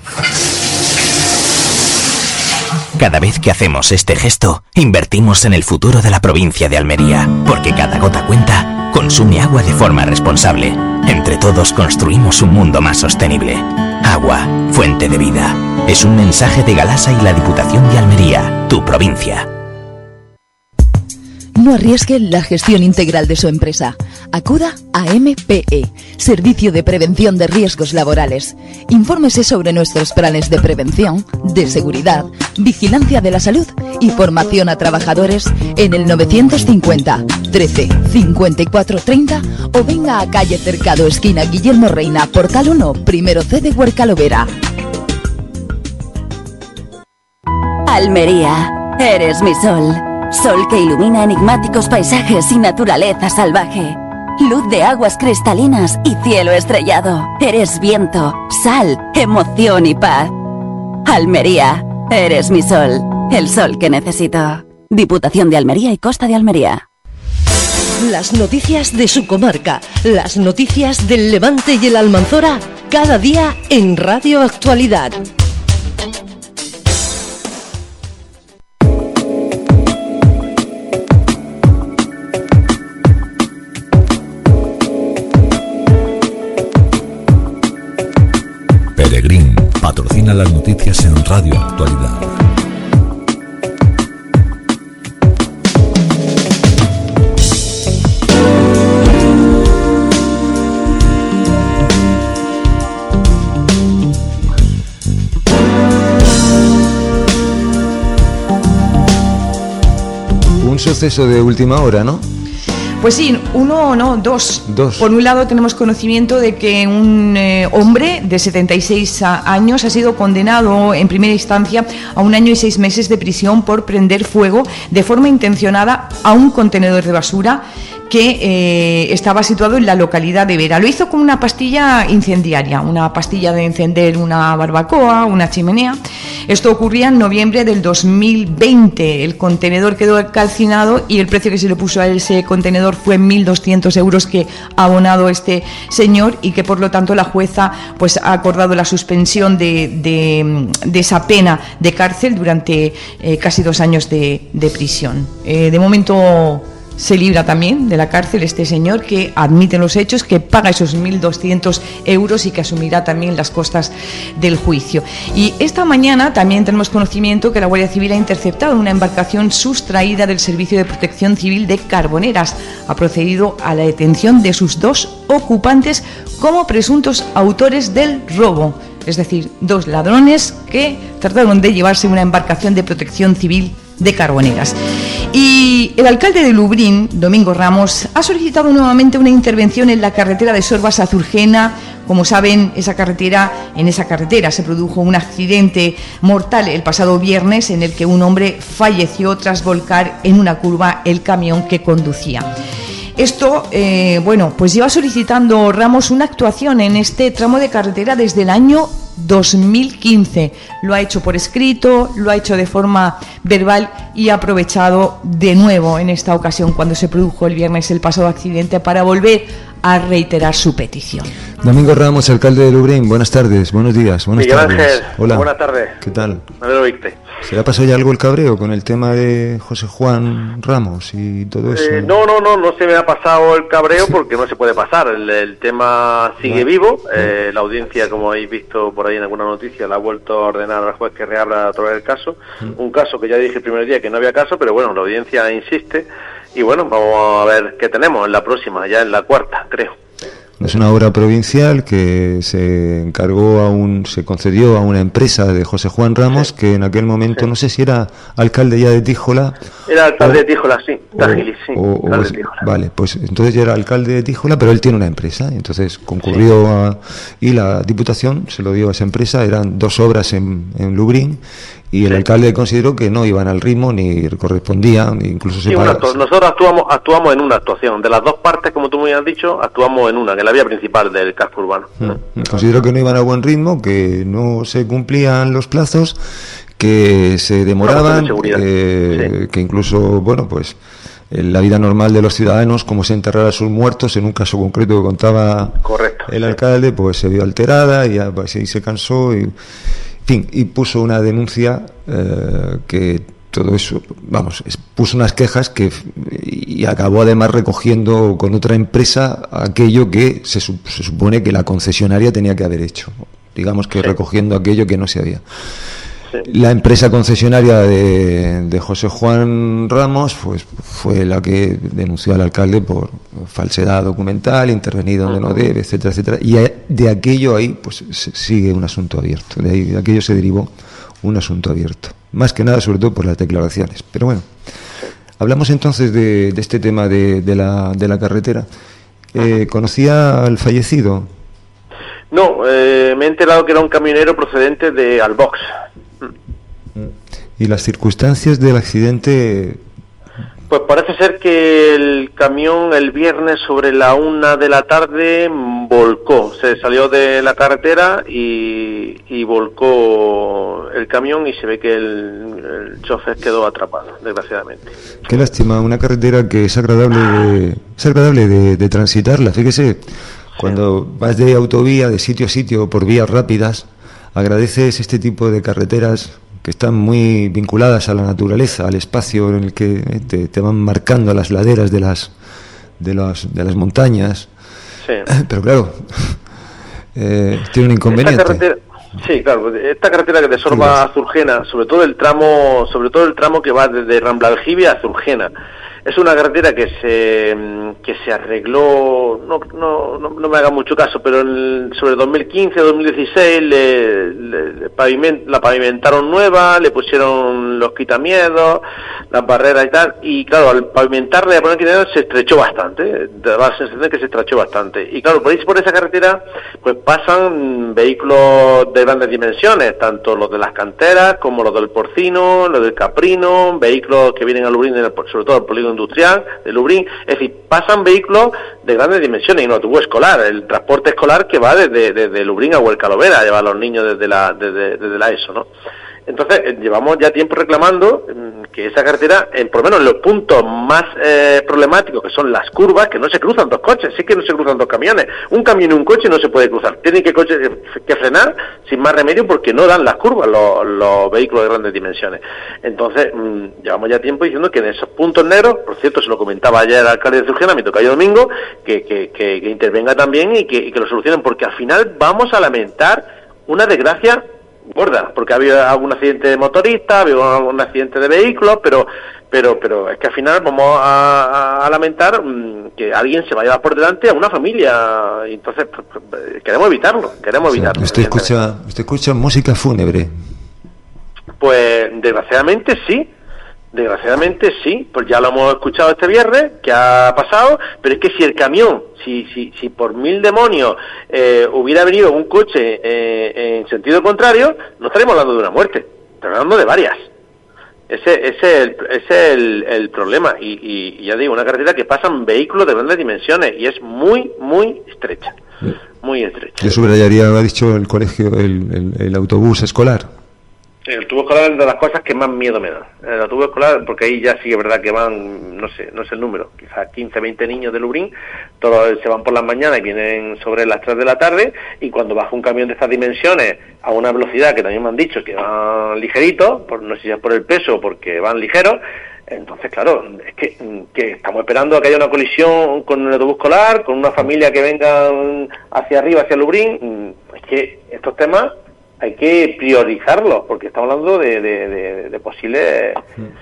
Cada vez que hacemos este gesto, invertimos en el futuro de la provincia de Almería, porque cada gota cuenta, consume agua de forma responsable. Entre todos construimos un mundo más sostenible. Agua, fuente de vida. Es un mensaje de Galasa y la Diputación de Almería, tu provincia. No arriesgue la gestión integral de su empresa. Acuda a M P E, Servicio de Prevención de Riesgos Laborales. Infórmese sobre nuestros planes de prevención, de seguridad, vigilancia de la salud y formación a trabajadores en el novecientos cincuenta, trece, cincuenta y cuatro, treinta o venga a calle Cercado, esquina Guillermo Reina, Portal uno, primero C de Huercalovera. Almería, eres mi sol. Sol que ilumina enigmáticos paisajes y naturaleza salvaje. Luz de aguas cristalinas y cielo estrellado. Eres viento, sal, emoción y paz. Almería, eres mi sol. El sol que necesito. Diputación de Almería y Costa de Almería. Las noticias de su comarca, las noticias del Levante y el Almanzora, cada día en Radio Actualidad. Peregrín patrocina las noticias en Radio Actualidad. Un suceso de última hora, ¿no? Pues sí, uno, no, dos. Dos. Por un lado tenemos conocimiento de que un eh, hombre de setenta y seis años ha sido condenado en primera instancia a un año y seis meses de prisión por prender fuego de forma intencionada a un contenedor de basura que eh, estaba situado en la localidad de Vera. Lo hizo con una pastilla incendiaria, una pastilla de encender una barbacoa, una chimenea. Esto ocurría en noviembre del dos mil veinte. El contenedor quedó calcinado y el precio que se le puso a ese contenedor fue mil doscientos euros que ha abonado este señor y que por lo tanto la jueza pues ha acordado la suspensión de, de, de esa pena de cárcel durante eh, casi dos años de, de prisión. Eh, de momento se libra también de la cárcel este señor, que admite los hechos, que paga esos mil doscientos euros y que asumirá también las costas del juicio. Y esta mañana también tenemos conocimiento que la Guardia Civil ha interceptado una embarcación sustraída del Servicio de Protección Civil de Carboneras. Ha procedido a la detención de sus dos ocupantes como presuntos autores del robo. Es decir, dos ladrones que trataron de llevarse una embarcación de protección civil de Carboneras. Y el alcalde de Lubrién, Domingo Ramos, ha solicitado nuevamente una intervención en la carretera de Sorbas a Zurgena. Como saben, esa carretera, en esa carretera se produjo un accidente mortal el pasado viernes en el que un hombre falleció tras volcar en una curva el camión que conducía. Esto, eh, bueno, pues lleva solicitando Ramos una actuación en este tramo de carretera desde el año dos mil quince. Lo ha hecho por escrito, lo ha hecho de forma verbal y ha aprovechado de nuevo en esta ocasión, cuando se produjo el viernes el pasado accidente, para volver a reiterar su petición. Domingo Ramos, alcalde de Lubrién, buenas tardes, buenos días, buenas Miguel tardes. Ángel, hola. Buenas tardes. ¿Qué tal? Me alegro de oírte. ¿Se le ha pasado ya algo el cabreo con el tema de José Juan Ramos y todo eso? Eh, no, no, no, no se me ha pasado el cabreo porque no se puede pasar. El, el tema sigue vivo. Eh, la audiencia, como habéis visto por ahí en alguna noticia, la ha vuelto a ordenar al juez que reabra otra vez el caso. Un caso que ya dije el primer día que no había caso, pero bueno, la audiencia insiste. Y bueno, vamos a ver qué tenemos en la próxima, ya en la cuarta, creo. Es una obra provincial que se encargó a un, se concedió a una empresa de José Juan Ramos, sí, que en aquel momento, sí, no sé si era alcalde ya de Tíjola. Era alcalde o, de Tíjola, sí, Tagilis, sí. O, o, de Tíjola. Vale, pues entonces ya era alcalde de Tíjola, pero él tiene una empresa, entonces concurrió, sí, a, y la Diputación se lo dio a esa empresa. Eran dos obras en, en Lubrién. Y el, sí, alcalde consideró que no iban al ritmo ni correspondían, incluso se sí, pagaba. Nosotros actuamos actuamos en una actuación. De las dos partes, como tú me has dicho, actuamos en una, que es la vía principal del casco urbano. Mm. Consideró que no iban a buen ritmo, que no se cumplían los plazos, que se demoraban, no, eh, sí, que incluso, bueno, pues en la vida normal de los ciudadanos, como se enterrar a sus muertos, en un caso concreto que contaba, correcto, el alcalde, pues se vio alterada y ya, pues, y se cansó y... Fin, y puso una denuncia eh, que todo eso, vamos, puso unas quejas que y acabó además recogiendo con otra empresa aquello que se, se supone que la concesionaria tenía que haber hecho, digamos que sí, recogiendo aquello que no se había. Sí. La empresa concesionaria de, de José Juan Ramos pues fue la que denunció al alcalde por falsedad documental, intervenido donde no debe, etcétera, etcétera. Y de aquello ahí pues sigue un asunto abierto. De ahí de aquello se derivó un asunto abierto. Más que nada, sobre todo por las declaraciones. Pero bueno, hablamos entonces de, de este tema de, de, la, de la carretera. Eh, ¿Conocía al fallecido? No, eh, me he enterado que era un camionero procedente de Albox. ¿Y las circunstancias del accidente? Pues parece ser que el camión el viernes sobre la una de la tarde volcó, se salió de la carretera y, y volcó el camión y se ve que el, el chofer quedó atrapado, desgraciadamente. Qué lástima, una carretera que es agradable de, es agradable de, de transitarla, fíjese, cuando sí. vas de autovía, de sitio a sitio, por vías rápidas, agradeces este tipo de carreteras que están muy vinculadas a la naturaleza, al espacio en el que te, te van marcando las laderas de las de las, de las montañas. Sí. Pero claro, eh, tiene un inconveniente. Esta carretera, sí, claro, esta carretera que desorba a Zurgena, sobre todo el tramo, sobre todo el tramo que va desde Rambla Aljibia a Zurgena, es una carretera que se que se arregló, no no no, no me haga mucho caso, pero el, sobre dos mil quince dos mil dieciséis le, le, le paviment, la pavimentaron nueva, le pusieron los quitamiedos, las barreras y tal, y claro, al pavimentarle y a poner quitamiedos se estrechó bastante, da la sensación de que se estrechó bastante, y claro, por ahí por esa carretera pues pasan vehículos de grandes dimensiones, tanto los de las canteras como los del porcino, los del caprino, vehículos que vienen a Lurín, sobre todo al polígono industrial de Lurín, es decir, pasan vehículos de grandes dimensiones y un autobús escolar, el transporte escolar que va desde, desde Lurín a Huercalovera, lleva a los niños desde la desde, desde la ESO, ¿no? Entonces, eh, llevamos ya tiempo reclamando mmm, que esa carretera, en, por lo menos en los puntos más eh, problemáticos, que son las curvas, que no se cruzan dos coches, sí que no se cruzan dos camiones. Un camión y un coche no se puede cruzar. Tienen que, coche, que frenar sin más remedio porque no dan las curvas los, los vehículos de grandes dimensiones. Entonces, mmm, llevamos ya tiempo diciendo que en esos puntos negros, por cierto, se lo comentaba ayer al alcalde de Zurgena, mi tocayo Domingo, que, que, que, que intervenga también y que, y que lo solucionen, porque al final vamos a lamentar una desgracia gorda, porque ha habido algún accidente de motorista, ha habido algún accidente de vehículos, pero pero pero es que al final vamos a, a lamentar mmm, que alguien se vaya por delante a una familia, y entonces pues, pues, queremos evitarlo, queremos o sea, evitarlo. ¿Usted escucha, usted escucha música fúnebre? Pues desgraciadamente sí. Desgraciadamente sí, pues ya lo hemos escuchado este viernes, que ha pasado, pero es que si el camión, si si si por mil demonios eh, hubiera venido un coche eh, en sentido contrario, no estaríamos hablando de una muerte, estamos hablando de varias. Ese, ese es el, ese es el, el problema, y, y, y ya digo, una carretera que pasan vehículos de grandes dimensiones y es muy, muy estrecha, muy estrecha. Yo subrayaría, ha dicho el colegio, el, el, el autobús escolar. El autobús escolar es de las cosas que más miedo me da. El autobús escolar, porque ahí ya sí es verdad que van, no sé, no sé el número, quizás quince, veinte niños de Lurín, todos se van por las mañanas y vienen sobre las tres de la tarde, y cuando baja un camión de estas dimensiones a una velocidad que también me han dicho que van ligeritos, por, no sé si es por el peso o porque van ligeros, entonces claro, es que, que estamos esperando a que haya una colisión con el autobús escolar, con una familia que venga hacia arriba, hacia Lurín. Es que estos temas hay que priorizarlo, porque estamos hablando de, de, de, de posibles,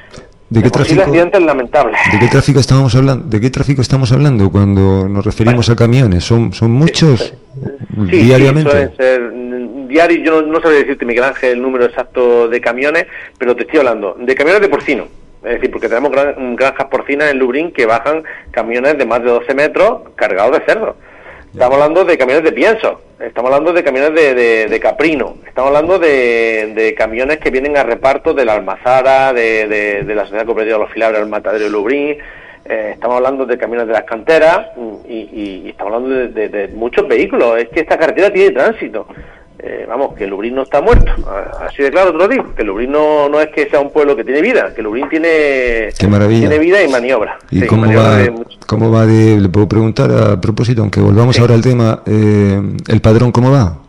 ¿De qué de posibles accidentes lamentables. ¿De qué tráfico estamos hablando? ¿De qué tráfico estamos hablando cuando nos referimos bueno, a camiones? ¿Son son muchos sí, diariamente? Sí, suelen ser diarios. Yo no, no sabría decirte, Miguel Ángel, el número exacto de camiones, pero te estoy hablando de camiones de porcino. Es decir, porque tenemos gran, granjas porcinas en Lurín que bajan camiones de más de doce metros cargados de cerdo. Estamos hablando de camiones de pienso, estamos hablando de camiones de, de, de caprino, estamos hablando de, de camiones que vienen a reparto de la Almazara, de, de, de la Sociedad Cooperativa de los Filabres del Matadero de Lurín, eh, estamos hablando de camiones de las canteras y, y, y estamos hablando de, de, de muchos vehículos. Es que esta carretera tiene tránsito. Eh, vamos, que Lurín no está muerto, así de claro te lo digo, que Lurín no, no es que sea un pueblo que tiene vida, que Lurín tiene, tiene vida y maniobra. ¿Y sí, cómo, maniobra va, de... cómo va de, le puedo preguntar a propósito, aunque volvamos sí. ahora al tema, eh, el padrón cómo va?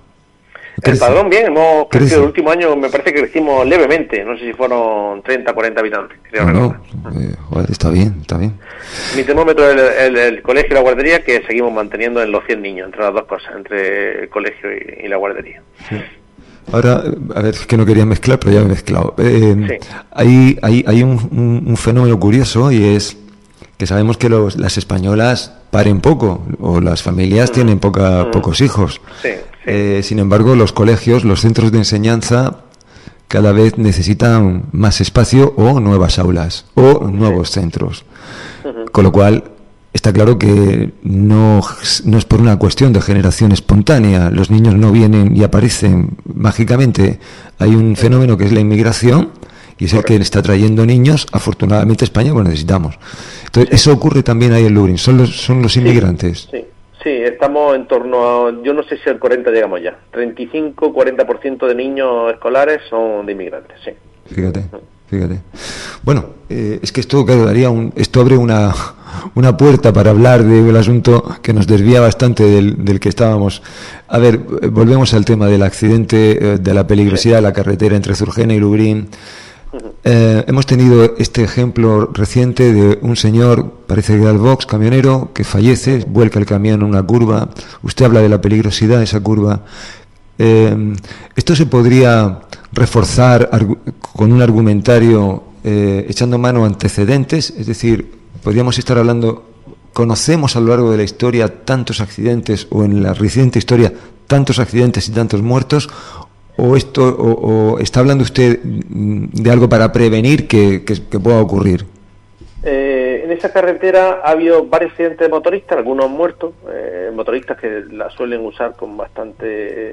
El padrón bien, hemos crecido. ¿Crece? El último año me parece que crecimos levemente, no sé si fueron treinta, cuarenta habitantes, creo. No, no, eh, joder, está bien, está bien. Mi termómetro es el, el, el colegio y la guardería, que seguimos manteniendo en los cien niños, entre las dos cosas, entre el colegio y, y la guardería. Sí. Ahora, a ver, es que no quería mezclar, pero ya me he mezclado. Eh, sí. Hay, hay, hay un, un, un fenómeno curioso, y es que sabemos que los, las españolas paren poco, o las familias mm. tienen poca, mm. pocos hijos. Sí, sí. Eh, sin embargo, los colegios, los centros de enseñanza, cada vez necesitan más espacio o nuevas aulas o nuevos sí. centros. Uh-huh. Con lo cual, está claro que no, no es por una cuestión de generación espontánea. Los niños no vienen y aparecen mágicamente. Hay un fenómeno que es la inmigración, y es el que está trayendo niños. Afortunadamente España lo necesitamos. Entonces, eso ocurre también ahí en Lublin. Son los, son los inmigrantes. Sí, sí. Sí, estamos en torno a, yo no sé si al cuarenta llegamos ya. treinta y cinco, cuarenta por ciento de niños escolares son de inmigrantes, sí. Fíjate, fíjate. Bueno, eh, es que esto, claro, daría un, esto abre una, una puerta para hablar de un asunto que nos desvía bastante del, del que estábamos. A ver, volvemos al tema del accidente, eh, de la peligrosidad de la carretera entre Zurgena y Lublin. Eh, hemos tenido este ejemplo reciente de un señor, parece que era el Vox, camionero, que fallece, vuelca el camión en una curva. Usted habla de la peligrosidad de esa curva. Eh, ¿Esto se podría reforzar con un argumentario eh, echando mano a antecedentes? Es decir, podríamos estar hablando, conocemos a lo largo de la historia tantos accidentes, o en la reciente historia tantos accidentes y tantos muertos, o esto o, o está hablando usted de algo para prevenir que, que, que pueda ocurrir. Eh, en esa carretera ha habido varios accidentes de motoristas, algunos muertos, eh, motoristas que la suelen usar con bastante...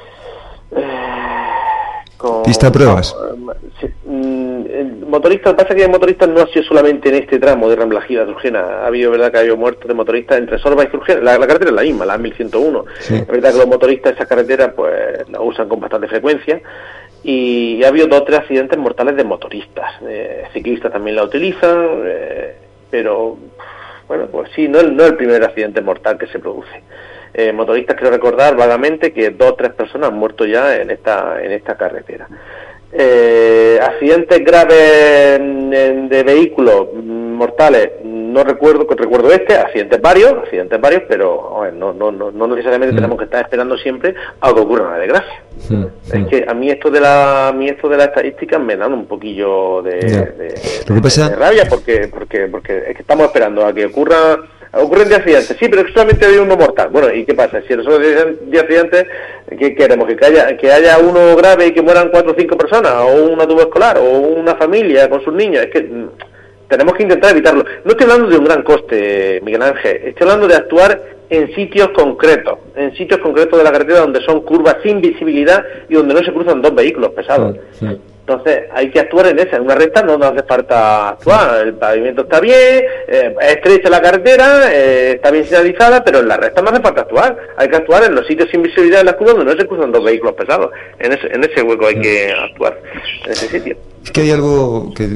Eh, con, ¿Pista pruebas? Con, sí, el motorista, lo que pasa es que el motorista no ha sido solamente en este tramo de Ramblagira a Zurgena, ha habido, verdad, que ha habido muertos de motoristas entre Sorba y Zurgena. La, la carretera es la misma, la mil ciento uno. Sí. Es verdad que los motoristas de esa carretera pues la usan con bastante frecuencia, y ha habido dos o tres accidentes mortales de motoristas. Eh, ciclistas también la utilizan, eh, pero bueno, pues sí, no es, no es el primer accidente mortal que se produce. Eh, motoristas, quiero recordar vagamente que dos o tres personas han muerto ya en esta en esta carretera. Eh, accidentes graves de vehículos mortales, no recuerdo, recuerdo este, accidentes varios, accidentes varios, pero ver, no, no, no, no necesariamente mm. tenemos que estar esperando siempre a que ocurra una desgracia. Mm. Es que a mí esto de la, a mí esto de las estadísticas me dan un poquillo de, yeah. de, de, pasa... de rabia, porque, porque, porque es que estamos esperando a que ocurra. Ocurren de accidentes, sí, pero solamente hay uno mortal. Bueno, ¿y qué pasa? Si nosotros de accidentes, ¿qué queremos? ¿Que haya, que haya uno grave y que mueran cuatro o cinco personas? ¿O un autobús escolar? ¿O una familia con sus niños? Es que mm, tenemos que intentar evitarlo. No estoy hablando de un gran coste, Miguel Ángel. Estoy hablando de actuar en sitios concretos. En sitios concretos de la carretera donde son curvas sin visibilidad y donde no se cruzan dos vehículos pesados. Sí, sí. Entonces hay que actuar en esa, en una recta no nos hace falta actuar, el pavimento está bien, eh, es estrecha la carretera, eh, está bien señalizada, pero en la recta no hace falta actuar, hay que actuar en los sitios sin visibilidad de las curvas donde no se cruzan dos vehículos pesados, en ese, en ese hueco hay que actuar, en ese sitio. Es que hay algo que,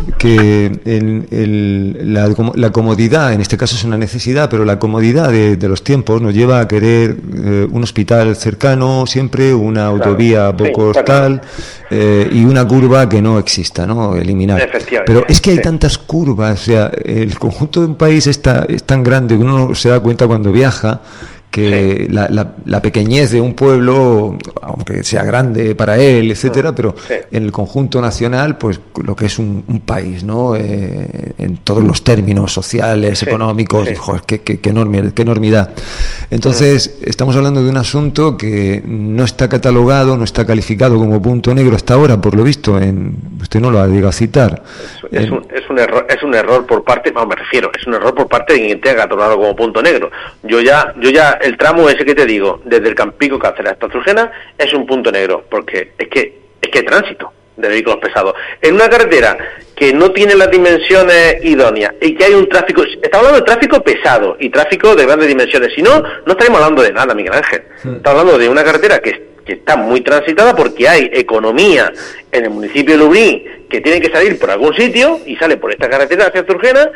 que el, el, la, la comodidad, en este caso es una necesidad, pero la comodidad de, de los tiempos nos lleva a querer eh, un hospital cercano siempre, una autovía claro, poco sí, tal, eh, y una curva que no exista, ¿no? Eliminar. Pero es que hay sí. tantas curvas, o sea, el conjunto de un país está, es tan grande que uno se da cuenta cuando viaja que sí. la, la, la pequeñez de un pueblo, aunque sea grande para él, etcétera, pero sí. en el conjunto nacional, pues lo que es un, un país, ¿no? Eh, en todos los términos sociales, sí. económicos, sí. joder, qué, qué, qué, enormidad, qué enormidad. Entonces, sí. estamos hablando de un asunto que no está catalogado, no está calificado como punto negro hasta ahora, por lo visto, en, usted no lo ha llegado a citar. Es, es, un, es un error, es un error por parte, no me refiero, es un error por parte de quien tenga catalogado como punto negro. Yo ya, yo ya el tramo ese que te digo, desde el Campico Cáceres hasta Zurgena, es un punto negro, porque es que es que hay tránsito de vehículos pesados. En una carretera que no tiene las dimensiones idóneas y que hay un tráfico, estamos hablando de tráfico pesado y tráfico de grandes dimensiones, si no, no estaríamos hablando de nada, Miguel Ángel. Sí. Estamos hablando de una carretera que, que está muy transitada porque hay economía en el municipio de Lublin que tiene que salir por algún sitio y sale por esta carretera hacia Zurgena.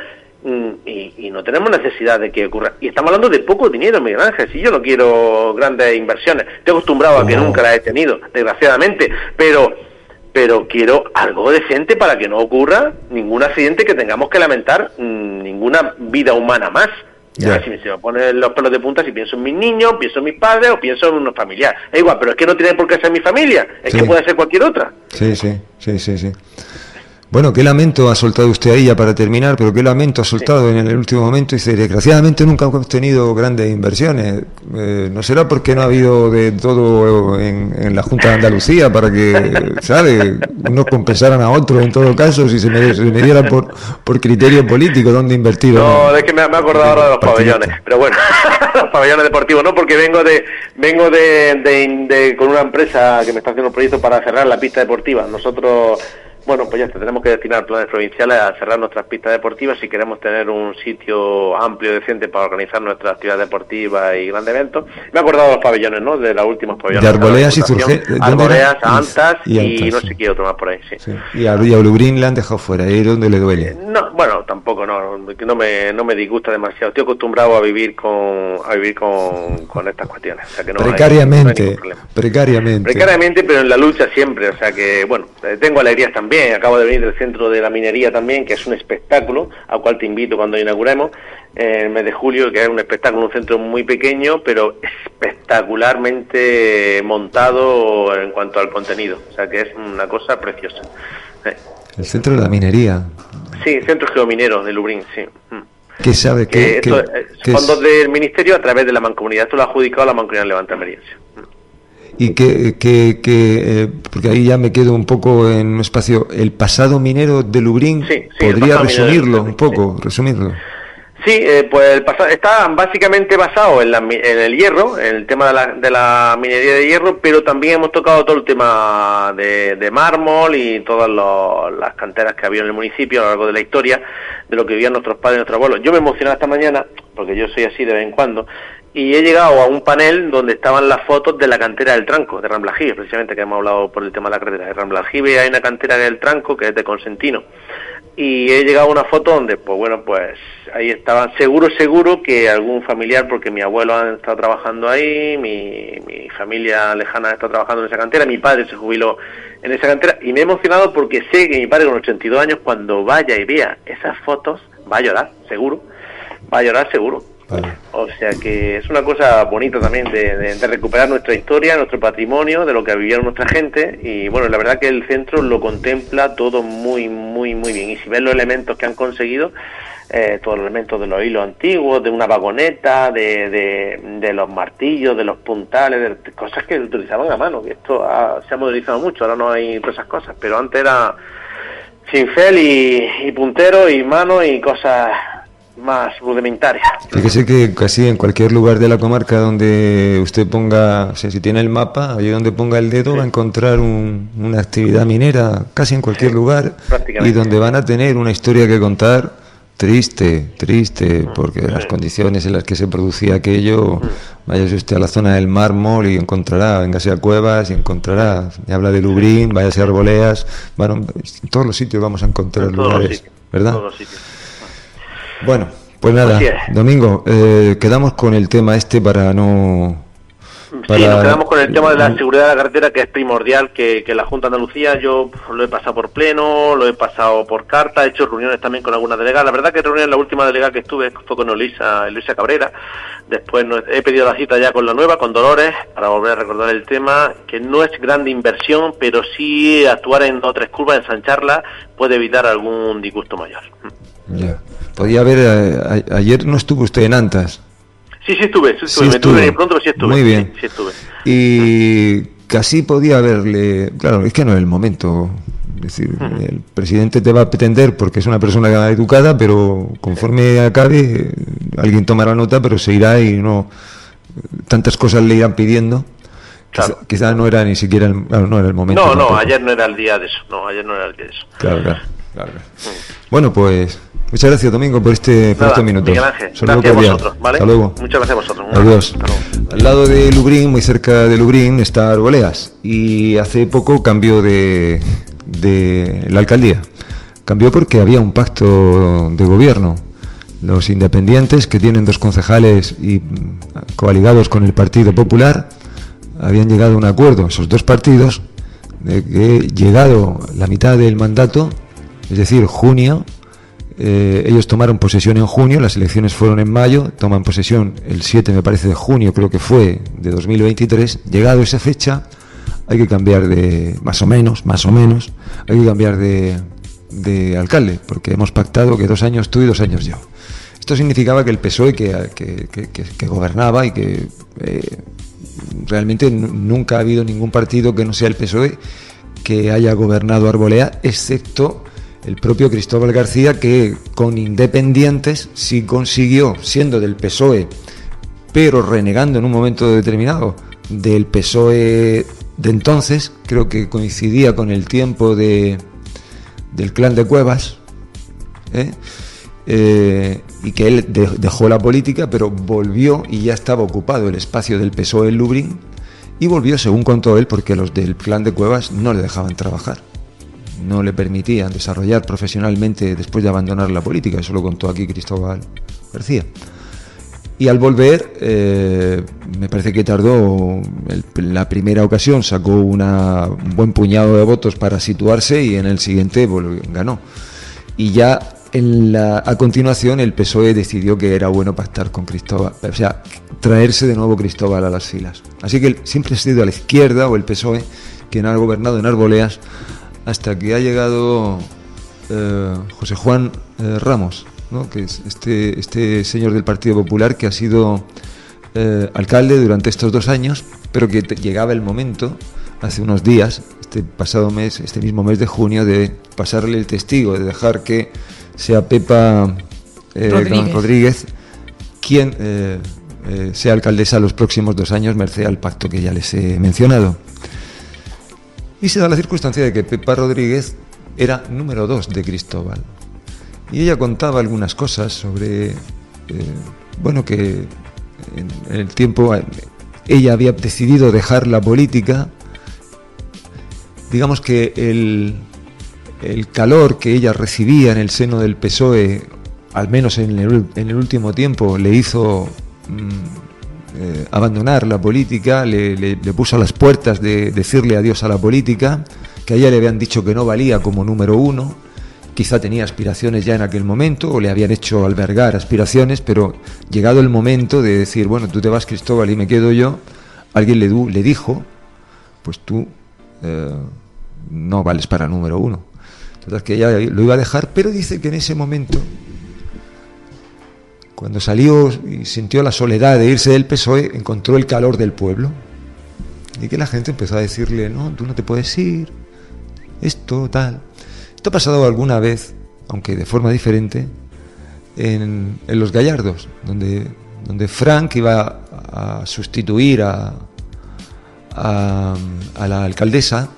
Y, y no tenemos necesidad de que ocurra. Y estamos hablando de poco dinero, Miguel Ángel. Si yo no quiero grandes inversiones, estoy acostumbrado a que nunca las he tenido, desgraciadamente, pero pero quiero algo decente para que no ocurra ningún accidente que tengamos que lamentar, mmm, ninguna vida humana más. Ya, si se me ponen los pelos de punta, si pienso en mis niños, pienso en mis padres o pienso en unos familiares. Es igual, pero es que no tiene por qué ser mi familia, es sí. que puede ser cualquier otra. Sí, sí, sí, sí, sí. Bueno, qué lamento ha soltado usted ahí ya para terminar, pero qué lamento ha soltado sí. en el último momento. Dice, desgraciadamente nunca hemos tenido grandes inversiones. Eh, ¿No será porque no ha habido de todo en, en la Junta de Andalucía para que, ¿sabe?, unos compensaran a otros en todo caso, si se me, se me diera por, por criterio político dónde invertir? No, no, es que me, me he acordado ahora de los pabellones, pero bueno, los pabellones deportivos, no, porque vengo de vengo de, de, de con una empresa que me está haciendo un proyecto para cerrar la pista deportiva. Nosotros... Bueno, pues ya está, tenemos que destinar planes provinciales a cerrar nuestras pistas deportivas si queremos tener un sitio amplio y decente para organizar nuestras actividades deportivas y grandes eventos. Me he acordado de los pabellones, ¿no? De los últimos pabellones. De Arboleas y Zurge... Arboleas, Antas y, y, y no sé qué otro más por ahí, sí. sí. Y a, y a Lubrín le han dejado fuera, ahí es donde le duele. No, bueno, tampoco, no, no me, no me disgusta demasiado. Estoy acostumbrado a vivir con a vivir con, con estas cuestiones. O sea que no precariamente, hay, no hay precariamente. Precariamente, pero en la lucha siempre. O sea que, bueno, tengo alegrías también. Acabo de venir del Centro de la Minería también, que es un espectáculo, al cual te invito cuando inauguremos, en el mes de julio, que es un espectáculo, un centro muy pequeño, pero espectacularmente montado en cuanto al contenido. O sea que es una cosa preciosa. Sí. El Centro de la Minería. Sí, Centro Geominero de Lubrín, sí. ¿Qué sabe? Que ¿Qué, esto, qué, fondos qué del Ministerio a través de la Mancomunidad. Esto lo ha adjudicado la Mancomunidad de Levante Almeriense. Y que, que, que eh, porque ahí ya me quedo un poco en un espacio, el pasado minero de Lubrín, sí, sí, ¿podría resumirlo un poco, sí. resumirlo? Sí, eh, pues el pasado, está básicamente basado en, la, en el hierro, en el tema de la, de la minería de hierro, pero también hemos tocado todo el tema de, de mármol y todas los, las canteras que había en el municipio a lo largo de la historia, de lo que vivían nuestros padres y nuestros abuelos. Yo me emocionaba esta mañana, porque yo soy así de vez en cuando, y he llegado a un panel donde estaban las fotos de la cantera del Tranco, de Ramblajibe, precisamente, que hemos hablado por el tema de la carretera. De Ramblajibe hay una cantera del Tranco que es de Consentino. Y he llegado a una foto donde, pues bueno, pues ahí estaban, seguro, seguro que algún familiar, porque mi abuelo ha estado trabajando ahí, mi, mi familia lejana ha estado trabajando en esa cantera, mi padre se jubiló en esa cantera, y me he emocionado porque sé que mi padre con ochenta y dos años, cuando vaya y vea esas fotos, va a llorar, seguro, va a llorar seguro. Vale. O sea que es una cosa bonita también de, de, de recuperar nuestra historia, nuestro patrimonio, de lo que vivieron nuestra gente, y bueno, la verdad que el centro lo contempla todo muy, muy, muy bien, y si ves los elementos que han conseguido, eh, todos los elementos de los hilos antiguos, de una vagoneta, de, de, de los martillos, de los puntales, de cosas que utilizaban a mano, que esto ha, se ha modernizado mucho, ahora no hay todas esas cosas, pero antes era cincel y, y puntero y mano y cosas más rudimentarias. Fíjese que casi en cualquier lugar de la comarca donde usted ponga, o sea, si tiene el mapa, allí donde ponga el dedo, sí, va a encontrar un, una actividad minera, casi en cualquier sí, lugar, y donde van a tener una historia que contar triste, triste, porque sí, las condiciones en las que se producía aquello, sí, váyase usted a la zona del mármol y encontrará, véngase a Cuevas y encontrará, me habla de Lubrín, váyase a Arboleas, bueno, en todos los sitios vamos a encontrar lugares, ¿verdad? Todos los sitios. Bueno, pues nada, Domingo, eh, quedamos con el tema este para no... Para... Sí, nos quedamos con el tema de la seguridad de la carretera, que es primordial, que, que la Junta de Andalucía, yo lo he pasado por pleno, lo he pasado por carta, he hecho reuniones también con algunas delegadas. La verdad que reuniones, la última delegada que estuve fue con Elisa, Elisa Cabrera. Después no, he pedido la cita ya con la nueva, con Dolores, para volver a recordar el tema, que no es grande inversión, pero sí actuar en dos o tres curvas, ensancharla, puede evitar algún disgusto mayor. Ya. Podía haber, a, a, ayer no estuvo usted en Antas. Sí, sí estuve, sí estuve, sí estuvo. Me tuve pronto, pero sí estuve. Muy bien. Sí, sí estuve. Y casi podía haberle, claro, es que no es el momento, es decir, uh-huh, el presidente te va a pretender porque es una persona educada, pero conforme sí, acabe, alguien tomará nota, pero se irá y no, tantas cosas le irán pidiendo. Claro. Quizá, quizá no era ni siquiera el, claro, no era el momento. No, tampoco. no, ayer no era el día de eso, no, ayer no era el día de eso. Claro, claro, claro. Uh-huh. Bueno, pues muchas gracias, Domingo, por este por estos minutos. Miguel Ángel, gracias a vosotros, ¿vale? Hasta luego. Muchas gracias a vosotros. Adiós. Al lado de Lubrín, muy cerca de Lubrín, está Arboleas, y hace poco cambió de, de la alcaldía. Cambió porque había un pacto de gobierno. Los independientes, que tienen dos concejales y coaligados con el Partido Popular, habían llegado a un acuerdo, esos dos partidos, de que llegado la mitad del mandato, es decir, junio, Eh, ellos tomaron posesión en junio, las elecciones fueron en mayo, toman posesión el siete, me parece, de junio, creo que fue, de dos mil veintitrés. Llegado esa fecha, hay que cambiar de, más o menos, más o menos, hay que cambiar de, de alcalde, porque hemos pactado que dos años tú y dos años yo. Esto significaba que el P S O E, que, que, que, que, que gobernaba y que eh, realmente nunca ha habido ningún partido que no sea el P S O E que haya gobernado Arbolea, excepto el propio Cristóbal García, que con independientes sí consiguió, siendo del P S O E, pero renegando en un momento determinado del P S O E de entonces, creo que coincidía con el tiempo de del clan de Cuevas, ¿eh? Eh, y que él de, dejó la política, pero volvió y ya estaba ocupado el espacio del P S O E en Lublin, y volvió, según contó él, porque los del clan de Cuevas no le dejaban trabajar, no le permitían desarrollar profesionalmente después de abandonar la política. Eso lo contó aquí Cristóbal García. Y al volver, eh, me parece que tardó, el, la primera ocasión sacó una, un buen puñado de votos para situarse, y en el siguiente volvió, ganó. Y ya en la, a continuación el P S O E decidió que era bueno pactar con Cristóbal, o sea, traerse de nuevo Cristóbal a las filas. Así que él siempre ha sido a la izquierda, o el P S O E, quien ha gobernado en Arboleas, hasta que ha llegado eh, José Juan eh, Ramos, ¿no? Que es este, este señor del Partido Popular, que ha sido eh, alcalde durante estos dos años, pero que te, llegaba el momento, hace unos días, este pasado mes, este mismo mes de junio, de pasarle el testigo, de dejar que sea Pepa eh, Rodríguez. Rodríguez quien eh, eh, sea alcaldesa los próximos dos años, merced al pacto que ya les he mencionado. Y se da la circunstancia de que Pepa Rodríguez era número dos de Cristóbal. Y ella contaba algunas cosas sobre, eh, bueno, que en, en el tiempo eh, ella había decidido dejar la política. Digamos que el, el calor que ella recibía en el seno del P S O E, al menos en el, en el último tiempo, le hizo mm, eh, abandonar la política, le, le, le puso a las puertas de decirle adiós a la política, que a ella le habían dicho que no valía como número uno, quizá tenía aspiraciones ya en aquel momento, o le habían hecho albergar aspiraciones, pero llegado el momento de decir, bueno, tú te vas, Cristóbal, y me quedo yo, alguien le, le dijo, pues tú eh, no vales para número uno. Entonces que ella lo iba a dejar, pero dice que en ese momento, cuando salió y sintió la soledad de irse del P S O E, encontró el calor del pueblo, y que la gente empezó a decirle, no, tú no te puedes ir, esto, tal. Esto ha pasado alguna vez, aunque de forma diferente, en, en Los Gallardos, donde, donde Frank iba a sustituir a, a, a la alcaldesa,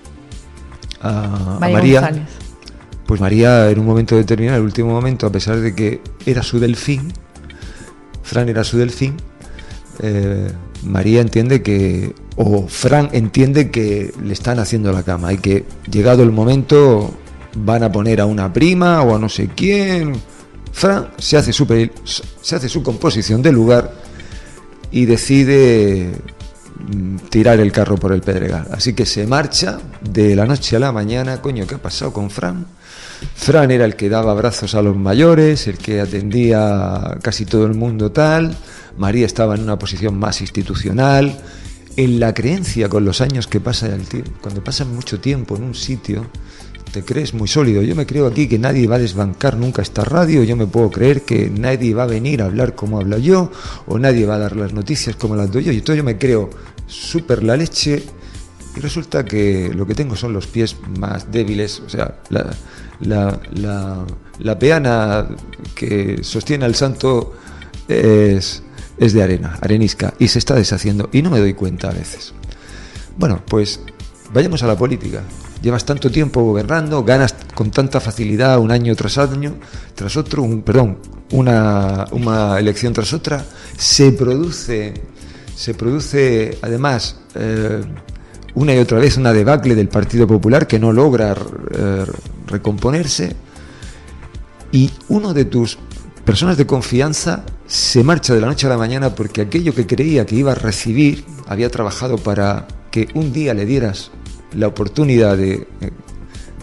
a María, a María González. Pues María, en un momento determinado, en el último momento, a pesar de que era su delfín, Fran era su delfín, eh, María entiende que, o Fran entiende que le están haciendo la cama, y que llegado el momento van a poner a una prima o a no sé quién. Fran se hace su, se hace su composición de lugar y decide tirar el carro por el pedregal. Así que se marcha de la noche a la mañana. Coño, ¿qué ha pasado con Fran? Fran era el que daba abrazos a los mayores, el que atendía a casi todo el mundo tal. María estaba en una posición más institucional. En la creencia, con los años que pasa el tiempo, cuando pasas mucho tiempo en un sitio, te crees muy sólido. Yo me creo aquí que nadie va a desbancar nunca esta radio. Yo me puedo creer que nadie va a venir a hablar como hablo yo, o nadie va a dar las noticias como las doy yo. Y entonces yo me creo súper la leche, y resulta que lo que tengo son los pies más débiles. O sea, la, la, la, la peana que sostiene al santo es, es de arena, arenisca, y se está deshaciendo, y no me doy cuenta a veces. Bueno, pues vayamos a la política. Llevas tanto tiempo gobernando, ganas con tanta facilidad un año tras año, tras otro, un, perdón, una, una elección tras otra. Se produce, se produce además eh, una y otra vez una debacle del Partido Popular que no logra eh, recomponerse, y uno de tus personas de confianza se marcha de la noche a la mañana porque aquello que creía que iba a recibir, había trabajado para que un día le dieras la oportunidad de,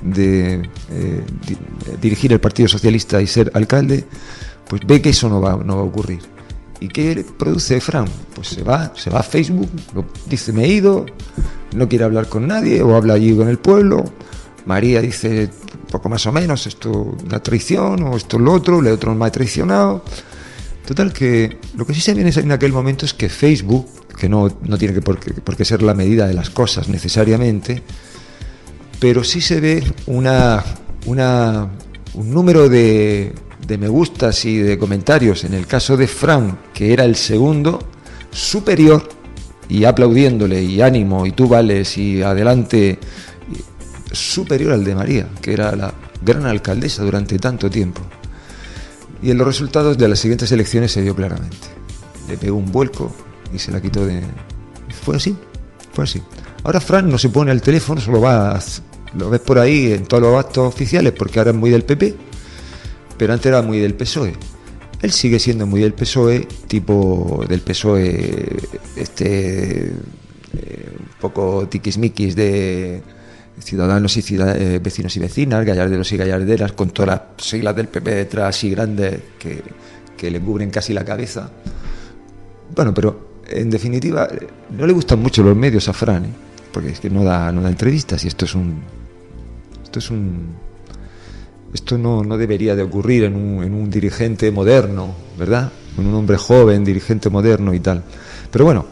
de eh, di, dirigir el Partido Socialista y ser alcalde, pues ve que eso no va, no va a ocurrir. ¿Y qué produce Fran? Pues se va, se va a Facebook, lo, dice me he ido, no quiere hablar con nadie, o habla allí con el pueblo. María dice poco más o menos, esto es una traición, o esto es lo otro, le otro me ha traicionado. Total que lo que sí se ve en aquel momento es que Facebook, que no, no tiene que por, qué, por qué ser la medida de las cosas necesariamente, pero sí se ve una, una, un número de, de me gustas y de comentarios, en el caso de Fran, que era el segundo, superior, y aplaudiéndole, y ánimo, y tú vales, y adelante, superior al de María, que era la gran alcaldesa durante tanto tiempo. Y en los resultados de las siguientes elecciones se vio claramente. Le pegó un vuelco y se la quitó de... Fue así, fue así. Ahora Fran no se pone al teléfono, solo va... A... Lo ves por ahí en todos los actos oficiales, porque ahora es muy del P P, pero antes era muy del P S O E. Él sigue siendo muy del P S O E, tipo del P S O E, este... Eh, un poco tiquismiquis de... Ciudadanos y ciudad, eh, vecinos y vecinas, gallarderos y gallarderas, con todas las siglas del P P detrás y grandes que, que le cubren casi la cabeza. Bueno, pero en definitiva no le gustan mucho los medios a Fran, ¿eh? Porque es que no da, no da entrevistas, y esto es un esto es un esto no, no debería de ocurrir en un, en un dirigente moderno, ¿verdad? En un hombre joven, dirigente moderno y tal. Pero bueno,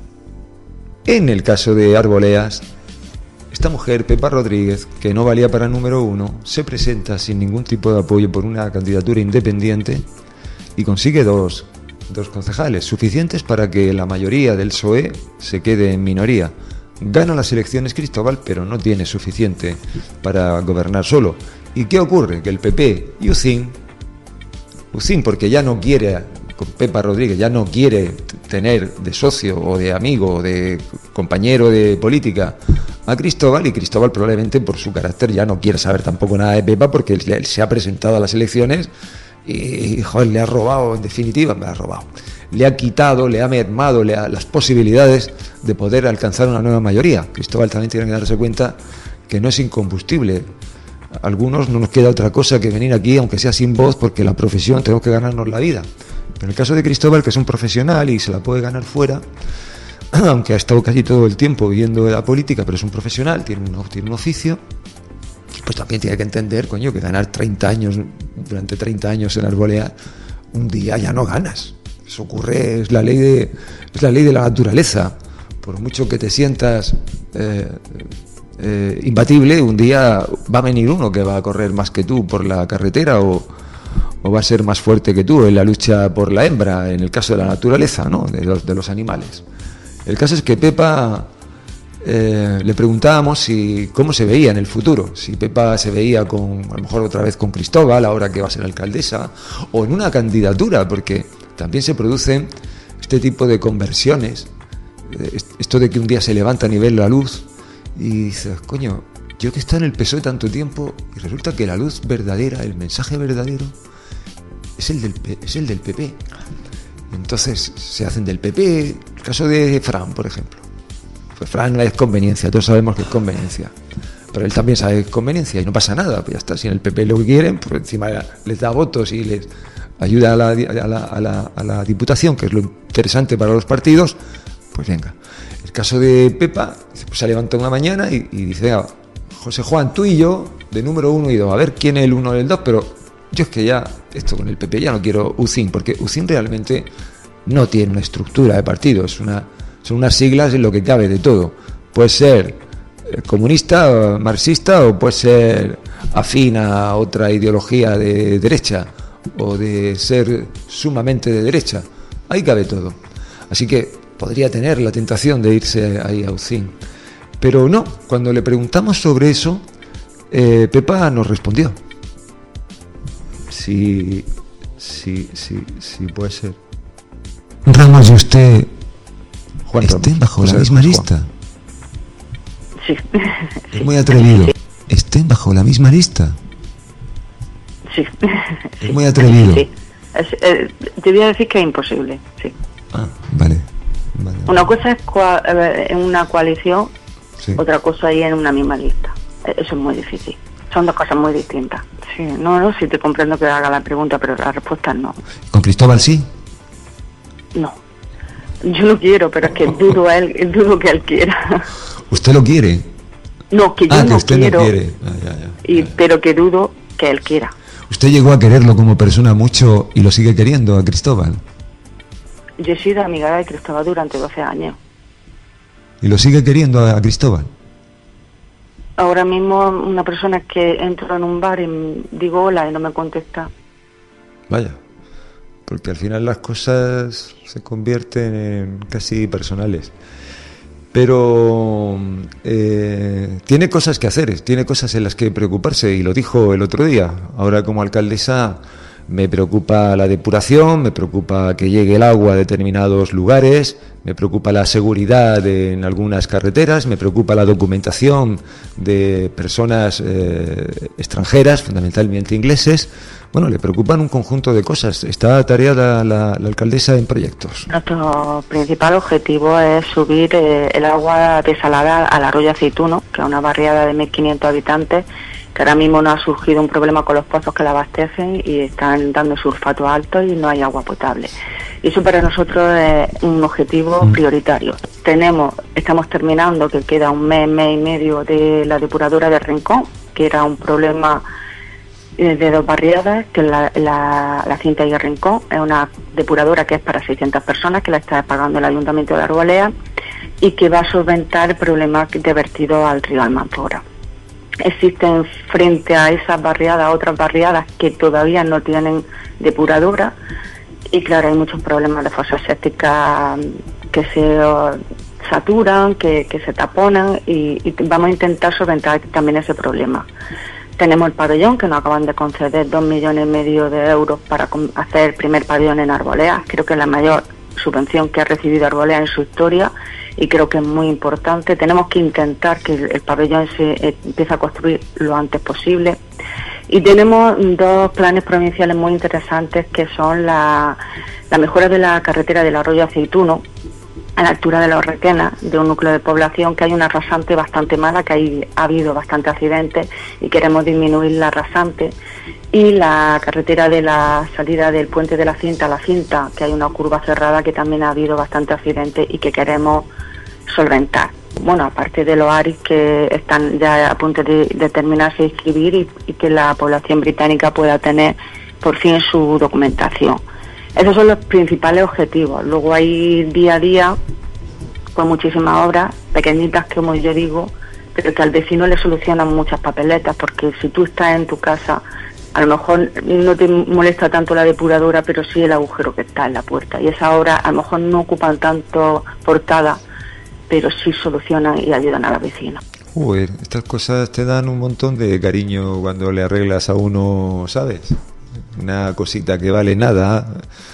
en el caso de Arboleas, esta mujer, Pepa Rodríguez, que no valía para número uno, se presenta sin ningún tipo de apoyo por una candidatura independiente y consigue dos, dos concejales, suficientes para que la mayoría del P S O E se quede en minoría. Gana las elecciones Cristóbal, pero no tiene suficiente para gobernar solo. ¿Y qué ocurre? Que el P P y Ucín, Ucín porque ya no quiere, con Pepa Rodríguez, ya no quiere tener de socio o de amigo o de compañero de política a Cristóbal, y Cristóbal probablemente por su carácter ya no quiere saber tampoco nada de Pepa, porque él se ha presentado a las elecciones y, joder, le ha robado, en definitiva, me ha robado. Le ha quitado, le ha mermado le ha, las posibilidades de poder alcanzar una nueva mayoría. Cristóbal también tiene que darse cuenta que no es incombustible. A algunos no nos queda otra cosa que venir aquí, aunque sea sin voz, porque la profesión tenemos que ganarnos la vida. Pero en el caso de Cristóbal, que es un profesional y se la puede ganar fuera, aunque ha estado casi todo el tiempo viviendo de la política, pero es un profesional, tiene un, tiene un oficio, pues también tiene que entender, coño, que ganar treinta años, durante treinta años en Arbolea, un día ya no ganas. Eso ocurre, es la ley de, es la ley de la naturaleza. Por mucho que te sientas eh, eh, imbatible, un día va a venir uno que va a correr más que tú por la carretera, o, o va a ser más fuerte que tú en la lucha por la hembra, en el caso de la naturaleza, ¿no? de, los, de los animales. El caso es que Pepa, eh, le preguntábamos si cómo se veía en el futuro, si Pepa se veía con, a lo mejor otra vez con Cristóbal, ahora que va a ser alcaldesa, o en una candidatura, porque también se producen este tipo de conversiones, esto de que un día se levantan y ven la luz y dices, coño, yo que he estado en el P S O E tanto tiempo y resulta que la luz verdadera, el mensaje verdadero, es el del, es el del P P. Entonces se hacen del P P. El caso de Fran, por ejemplo, pues Fran es conveniencia, todos sabemos que es conveniencia, pero él también sabe que es conveniencia y no pasa nada, pues ya está. Si en el P P lo que quieren, pues encima les da votos y les ayuda a la, a la, a la, a la diputación, que es lo interesante para los partidos, pues venga. El caso de Pepa, pues se levanta una mañana y, y dice, ah, José Juan, tú y yo, de número uno y dos, a ver quién es el uno y el dos, pero yo es que ya, esto con el P P ya no quiero Ucín, porque Ucín realmente no tiene una estructura de partido, es una, son unas siglas en lo que cabe de todo. Puede ser comunista, marxista, o puede ser afín a otra ideología de derecha, o de ser sumamente de derecha, ahí cabe todo. Así que podría tener la tentación de irse ahí a Ucín, pero no. Cuando le preguntamos sobre eso, eh, Pepa nos respondió. Sí, sí, sí, sí puede ser. Ramos, ¿y usted Juan estén Ramos, bajo José la misma Juan. lista? Sí. Es muy atrevido. ¿Estén bajo la misma lista? Sí. Es muy atrevido. Sí. Es, eh, te voy a decir que es imposible, sí. Ah, vale. vale. Una cosa es cua- en una coalición, Sí. otra cosa es en una misma lista. Eso es muy difícil. Son dos cosas muy distintas. Sí, no, no, sí te comprendo que haga la pregunta, pero la respuesta es no. ¿Con Cristóbal sí? No. Yo lo quiero, pero es que dudo, a él, dudo que él quiera. ¿Usted lo quiere? No, que yo ah, no que usted quiero. no quiere. Ah, ya, ya, y, ya. Pero que dudo que él quiera. ¿Usted llegó a quererlo como persona mucho y lo sigue queriendo a Cristóbal? Yo he sido amiga de Cristóbal durante doce años. ¿Y lo sigue queriendo a, a Cristóbal? Ahora mismo una persona que entro en un bar y digo hola y no me contesta. Vaya, porque al final las cosas se convierten en casi personales. Pero eh, tiene cosas que hacer, tiene cosas en las que preocuparse, y lo dijo el otro día. Ahora, como alcaldesa, me preocupa la depuración, me preocupa que llegue el agua a determinados lugares, me preocupa la seguridad en algunas carreteras, me preocupa la documentación de personas eh, extranjeras, fundamentalmente ingleses. Bueno, le preocupan un conjunto de cosas. Está tareada la, la alcaldesa en proyectos. Nuestro principal objetivo es subir eh, el agua desalada al arroyo Aceituno, que es una barriada de mil quinientos habitantes, que ahora mismo no ha surgido un problema con los pozos que la abastecen y están dando sulfatos altos y no hay agua potable. Y eso para nosotros es un objetivo mm. prioritario. Tenemos, estamos terminando, que queda un mes, mes y medio de la depuradora de Rincón, que era un problema de dos barriadas, que la, la, la Cinta y el Rincón. Es una depuradora que es para seiscientas personas, que la está pagando el Ayuntamiento de Arbolea y que va a solventar el problema de vertido al río Almanzora. Existen frente a esas barriadas otras barriadas que todavía no tienen depuradora y claro, hay muchos problemas de fosas sépticas que se saturan, que, que se taponan y, y vamos a intentar solventar también ese problema. Tenemos el pabellón, que nos acaban de conceder dos millones y medio de euros para hacer el primer pabellón en Arbolea. Creo que es la mayor subvención que ha recibido Arbolea en su historia y creo que es muy importante. Tenemos que intentar que el, el pabellón se eh, empiece a construir lo antes posible. Y tenemos dos planes provinciales muy interesantes, que son la, la mejora de la carretera del arroyo Aceituno, a la altura de Los Requenas, de un núcleo de población que hay una rasante bastante mala, que hay, ha habido bastantes accidentes y queremos disminuir la rasante. Y la carretera de la salida del puente de la Cinta a la Cinta, que hay una curva cerrada que también ha habido bastantes accidentes y que queremos solventar. Bueno, aparte de los A R I S que están ya a punto de, de terminarse de inscribir y, y que la población británica pueda tener por fin su documentación. Esos son los principales objetivos. Luego hay día a día pues muchísimas obras pequeñitas, como yo digo, pero que al vecino le solucionan muchas papeletas, porque si tú estás en tu casa, a lo mejor no te molesta tanto la depuradora, pero sí el agujero que está en la puerta. Y esas obras a lo mejor no ocupan tanto portada, pero sí solucionan y ayudan a la vecina. Uy, estas cosas te dan un montón de cariño cuando le arreglas a uno, ¿sabes? Una cosita que vale nada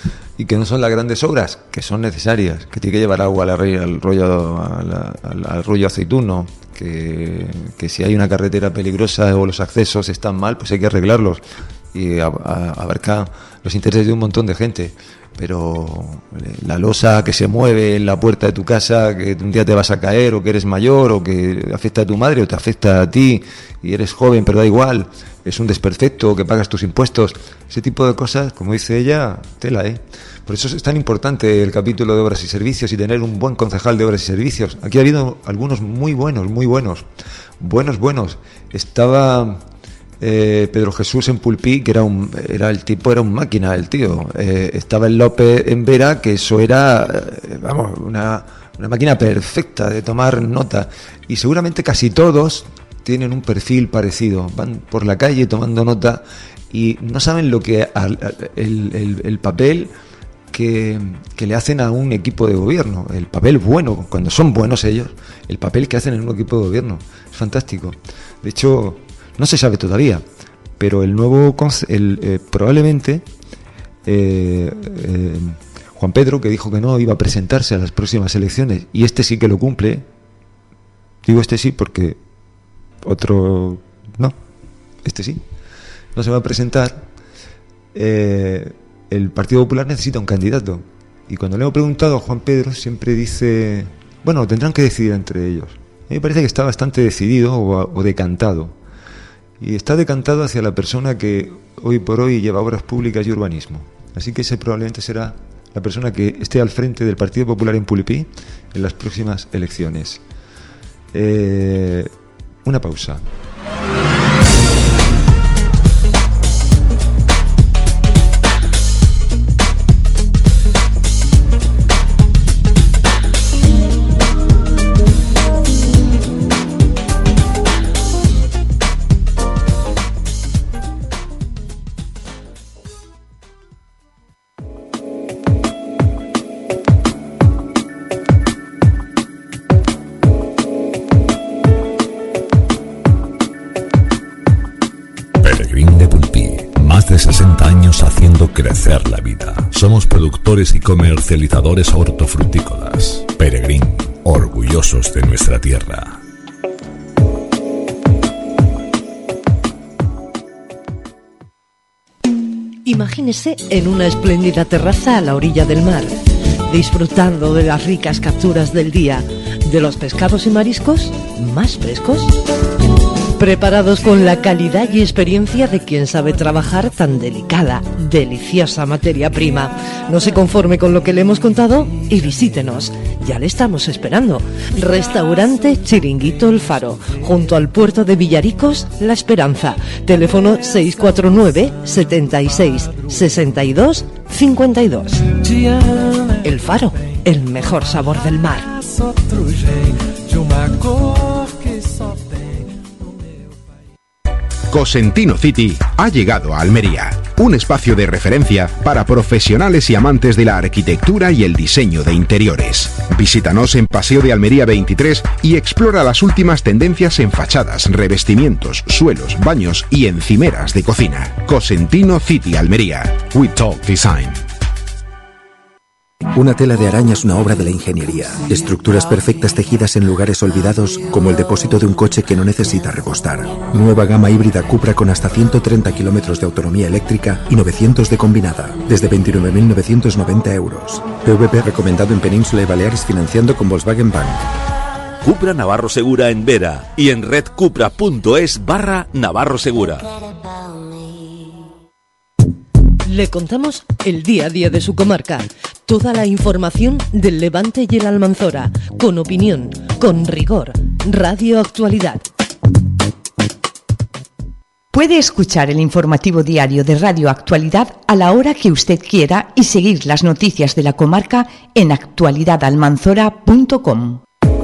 y que no son las grandes obras, que son necesarias, que tiene que llevar agua al, al rollo al, al, al rollo Aceituno, que, que si hay una carretera peligrosa o los accesos están mal, pues hay que arreglarlos, y a, a, abarca los intereses de un montón de gente. Pero la losa que se mueve en la puerta de tu casa, que un día te vas a caer, o que eres mayor, o que afecta a tu madre o te afecta a ti y eres joven, pero da igual, es un desperfecto, que pagas tus impuestos, ese tipo de cosas, como dice ella, tela, ¿eh? Por eso es tan importante el capítulo de obras y servicios y tener un buen concejal de obras y servicios. Aquí ha habido algunos muy buenos, muy buenos, buenos, buenos. Estaba eh, Pedro Jesús en Pulpí, que era un, era el tipo, era un máquina, el tío. Eh, estaba el López en Vera, que eso era, eh, vamos, una, una máquina perfecta de tomar nota. Y seguramente casi todos tienen un perfil parecido. Van por la calle tomando nota y no saben lo que al, al, el, el, el papel que, que le hacen a un equipo de gobierno, el papel bueno, cuando son buenos ellos, el papel que hacen en un equipo de gobierno es fantástico. De hecho, no se sabe todavía, pero el nuevo el, eh, probablemente eh, eh, Juan Pedro, que dijo que no iba a presentarse a las próximas elecciones, y este sí que lo cumple. Digo este sí porque otro no, este sí no se va a presentar. eh, el Partido Popular necesita un candidato, y cuando le he preguntado a Juan Pedro siempre dice, bueno, tendrán que decidir entre ellos. A mí me parece que está bastante decidido o, o decantado, y está decantado hacia la persona que hoy por hoy lleva obras públicas y urbanismo. Así que ese probablemente será la persona que esté al frente del Partido Popular en Pulpí en las próximas elecciones. Eh, una pausa. sesenta años haciendo crecer la vida. Somos productores y comercializadores hortofrutícolas. Peregrín, orgullosos de nuestra tierra. Imagínese en una espléndida terraza a la orilla del mar, disfrutando de las ricas capturas del día, de los pescados y mariscos más frescos, preparados con la calidad y experiencia de quien sabe trabajar tan delicada, deliciosa materia prima. No se conforme con lo que le hemos contado y visítenos. Ya le estamos esperando. Restaurante Chiringuito El Faro, junto al puerto de Villaricos, La Esperanza. Teléfono seis cuatro nueve, setenta y seis, sesenta y dos, cincuenta y dos. El Faro, el mejor sabor del mar. Cosentino City ha llegado a Almería, un espacio de referencia para profesionales y amantes de la arquitectura y el diseño de interiores. Visítanos en Paseo de Almería veintitrés y explora las últimas tendencias en fachadas, revestimientos, suelos, baños y encimeras de cocina. Cosentino City Almería. We Talk Design. Una tela de araña es una obra de la ingeniería. Estructuras perfectas tejidas en lugares olvidados, como el depósito de un coche que no necesita repostar. Nueva gama híbrida Cupra con hasta ciento treinta kilómetros de autonomía eléctrica y novecientos de combinada, desde veintinueve mil novecientos noventa euros. P V P recomendado en Península y Baleares financiando con Volkswagen Bank. Cupra Navarro Segura en Vera y en redcupra.es barra Navarro Segura. Le contamos el día a día de su comarca. Toda la información del Levante y el Almanzora, con opinión, con rigor. Radio Actualidad. Puede escuchar el informativo diario de Radio Actualidad a la hora que usted quiera y seguir las noticias de la comarca en actualidad almanzora punto com.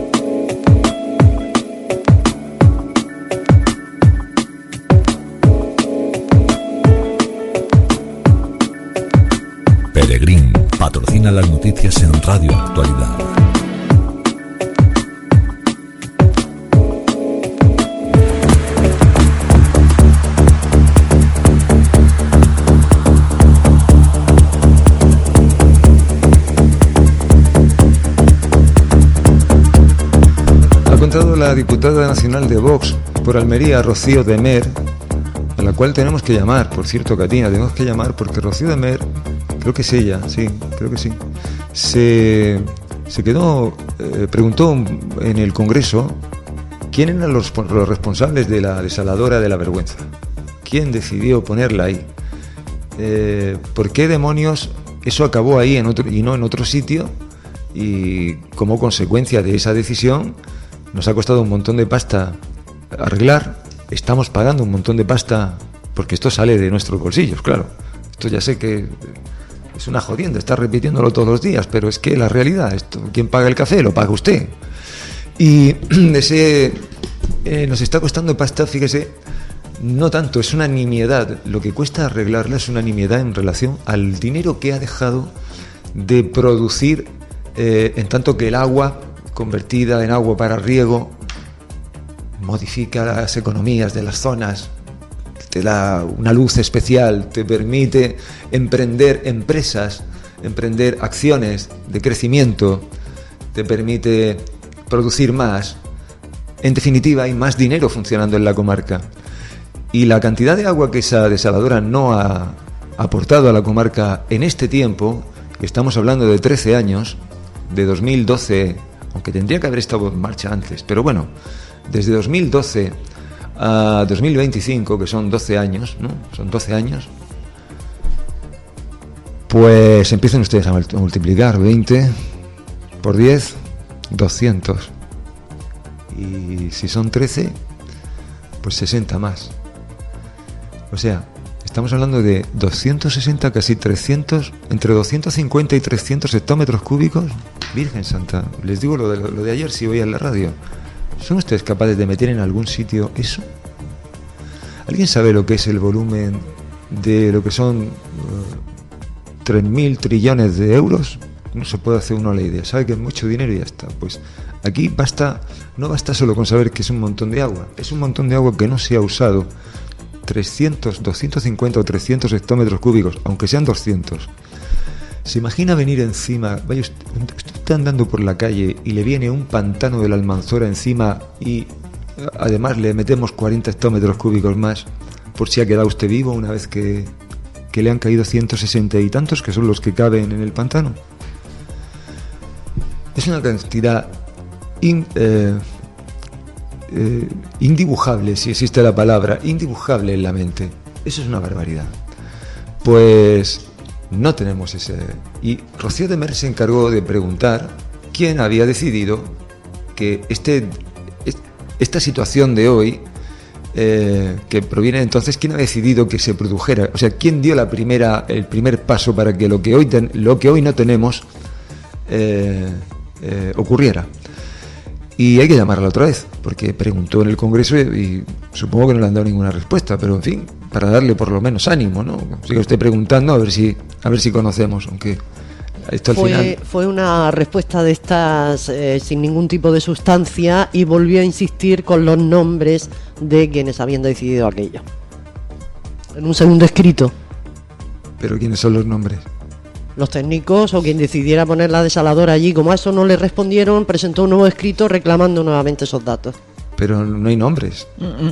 Peregrín patrocina las noticias en Radio Actualidad. Ha contado la diputada nacional de Vox por Almería, Rocío de Mer, a la cual tenemos que llamar, por cierto, Catina, tenemos que llamar porque Rocío de Mer, creo que es ella, sí, creo que sí, se, se quedó, eh, preguntó en el Congreso quién eran los, los responsables de la desaladora de la vergüenza, quién decidió ponerla ahí, eh, por qué demonios eso acabó ahí en otro, y no en otro sitio, y como consecuencia de esa decisión nos ha costado un montón de pasta arreglar, estamos pagando un montón de pasta porque esto sale de nuestros bolsillos, claro, esto ya sé que es una jodienda estar repitiéndolo todos los días, pero es que la realidad, esto, ¿quién paga el café? Lo paga usted. Y ese eh, nos está costando pasta, fíjese, no tanto, es una nimiedad. Lo que cuesta arreglarla es una nimiedad en relación al dinero que ha dejado de producir, eh, en tanto que el agua convertida en agua para riego modifica las economías de las zonas, te da una luz especial, te permite emprender empresas, emprender acciones de crecimiento, te permite producir más. En definitiva, hay más dinero funcionando en la comarca. Y la cantidad de agua que esa desaladora no ha aportado a la comarca en este tiempo, que estamos hablando de trece años, de dos mil doce, aunque tendría que haber estado en marcha antes, pero bueno, desde dos mil doce a dos mil veinticinco, que son doce años, ¿no? Son doce años, pues empiecen ustedes a multiplicar veinte por diez, doscientos. Y si son trece, pues sesenta más. O sea, estamos hablando de doscientos sesenta, casi trescientos, entre doscientos cincuenta y trescientos hectómetros cúbicos. Virgen Santa, les digo lo de, lo de ayer si voy a la radio. ¿Son ustedes capaces de meter en algún sitio eso? ¿Alguien sabe lo que es el volumen de lo que son uh, tres mil trillones de euros? No se puede hacer uno la idea. Sabe que es mucho dinero y ya está. Pues aquí basta, no basta solo con saber que es un montón de agua. Es un montón de agua que no se ha usado. trescientos, doscientos cincuenta o trescientos hectómetros cúbicos, aunque sean doscientos. ¿Se imagina venir encima? Vaya, usted, usted está andando por la calle y le viene un pantano de la Almanzora encima y además le metemos cuarenta hectómetros cúbicos más por si ha quedado usted vivo una vez que, que le han caído ciento sesenta y tantos, que son los que caben en el pantano. Es una cantidad in, eh, eh, indibujable, si existe la palabra, indibujable en la mente. Eso es una barbaridad. Pues no tenemos ese... Y Rocío de Mer se encargó de preguntar quién había decidido que este, esta situación de hoy, eh, que proviene entonces, quién ha decidido que se produjera, o sea, quién dio la primera, el primer paso para que lo que hoy, ten, lo que hoy no tenemos eh, eh, ocurriera. Y hay que llamarla otra vez, porque preguntó en el Congreso y, y supongo que no le han dado ninguna respuesta, pero en fin, para darle por lo menos ánimo, ¿no? Siga usted preguntando a ver si, a ver si conocemos, aunque esto al fue, final... Fue una respuesta de estas eh, sin ningún tipo de sustancia y volvió a insistir con los nombres de quienes habían decidido aquello. En un segundo escrito. ¿Pero quiénes son los nombres? Los técnicos o quien decidiera poner la desaladora allí. Como a eso no le respondieron, presentó un nuevo escrito reclamando nuevamente esos datos. Pero no hay nombres.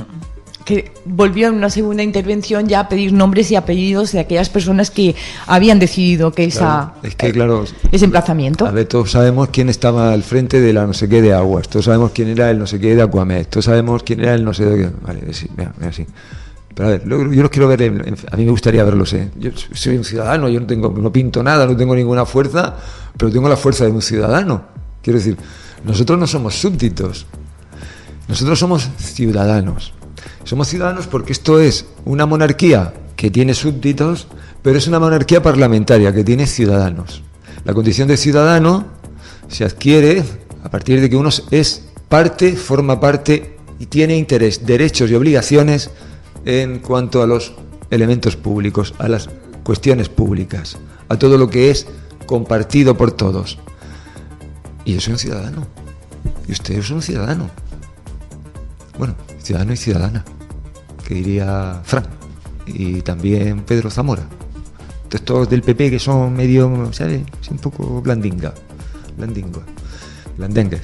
Que volvió en una segunda intervención ya a pedir nombres y apellidos de aquellas personas que habían decidido que esa claro, es que, claro, ese emplazamiento. A ver, todos sabemos quién estaba al frente de la no sé qué de Aguas, todos sabemos quién era el no sé qué de Aquamed, todos sabemos quién era el no sé de qué. Vale, sí, mira, mira, sí. Pero a ver, yo los quiero ver, en, en, a mí me gustaría verlos, ¿eh? Yo soy un ciudadano, yo no tengo, no pinto nada, no tengo ninguna fuerza, pero tengo la fuerza de un ciudadano. Quiero decir, nosotros no somos súbditos, nosotros somos ciudadanos. Somos ciudadanos porque esto es una monarquía que tiene súbditos, pero es una monarquía parlamentaria que tiene ciudadanos. La condición de ciudadano se adquiere a partir de que uno es parte, forma parte y tiene interés, derechos y obligaciones en cuanto a los elementos públicos, a las cuestiones públicas, a todo lo que es compartido por todos. Y yo soy un ciudadano. Y usted es un ciudadano. Bueno, ciudadano y ciudadana, que diría Fran, y también Pedro Zamora. Estos del P P que son medio, ¿sabes? Un poco blandinga, blandingo, blandengues.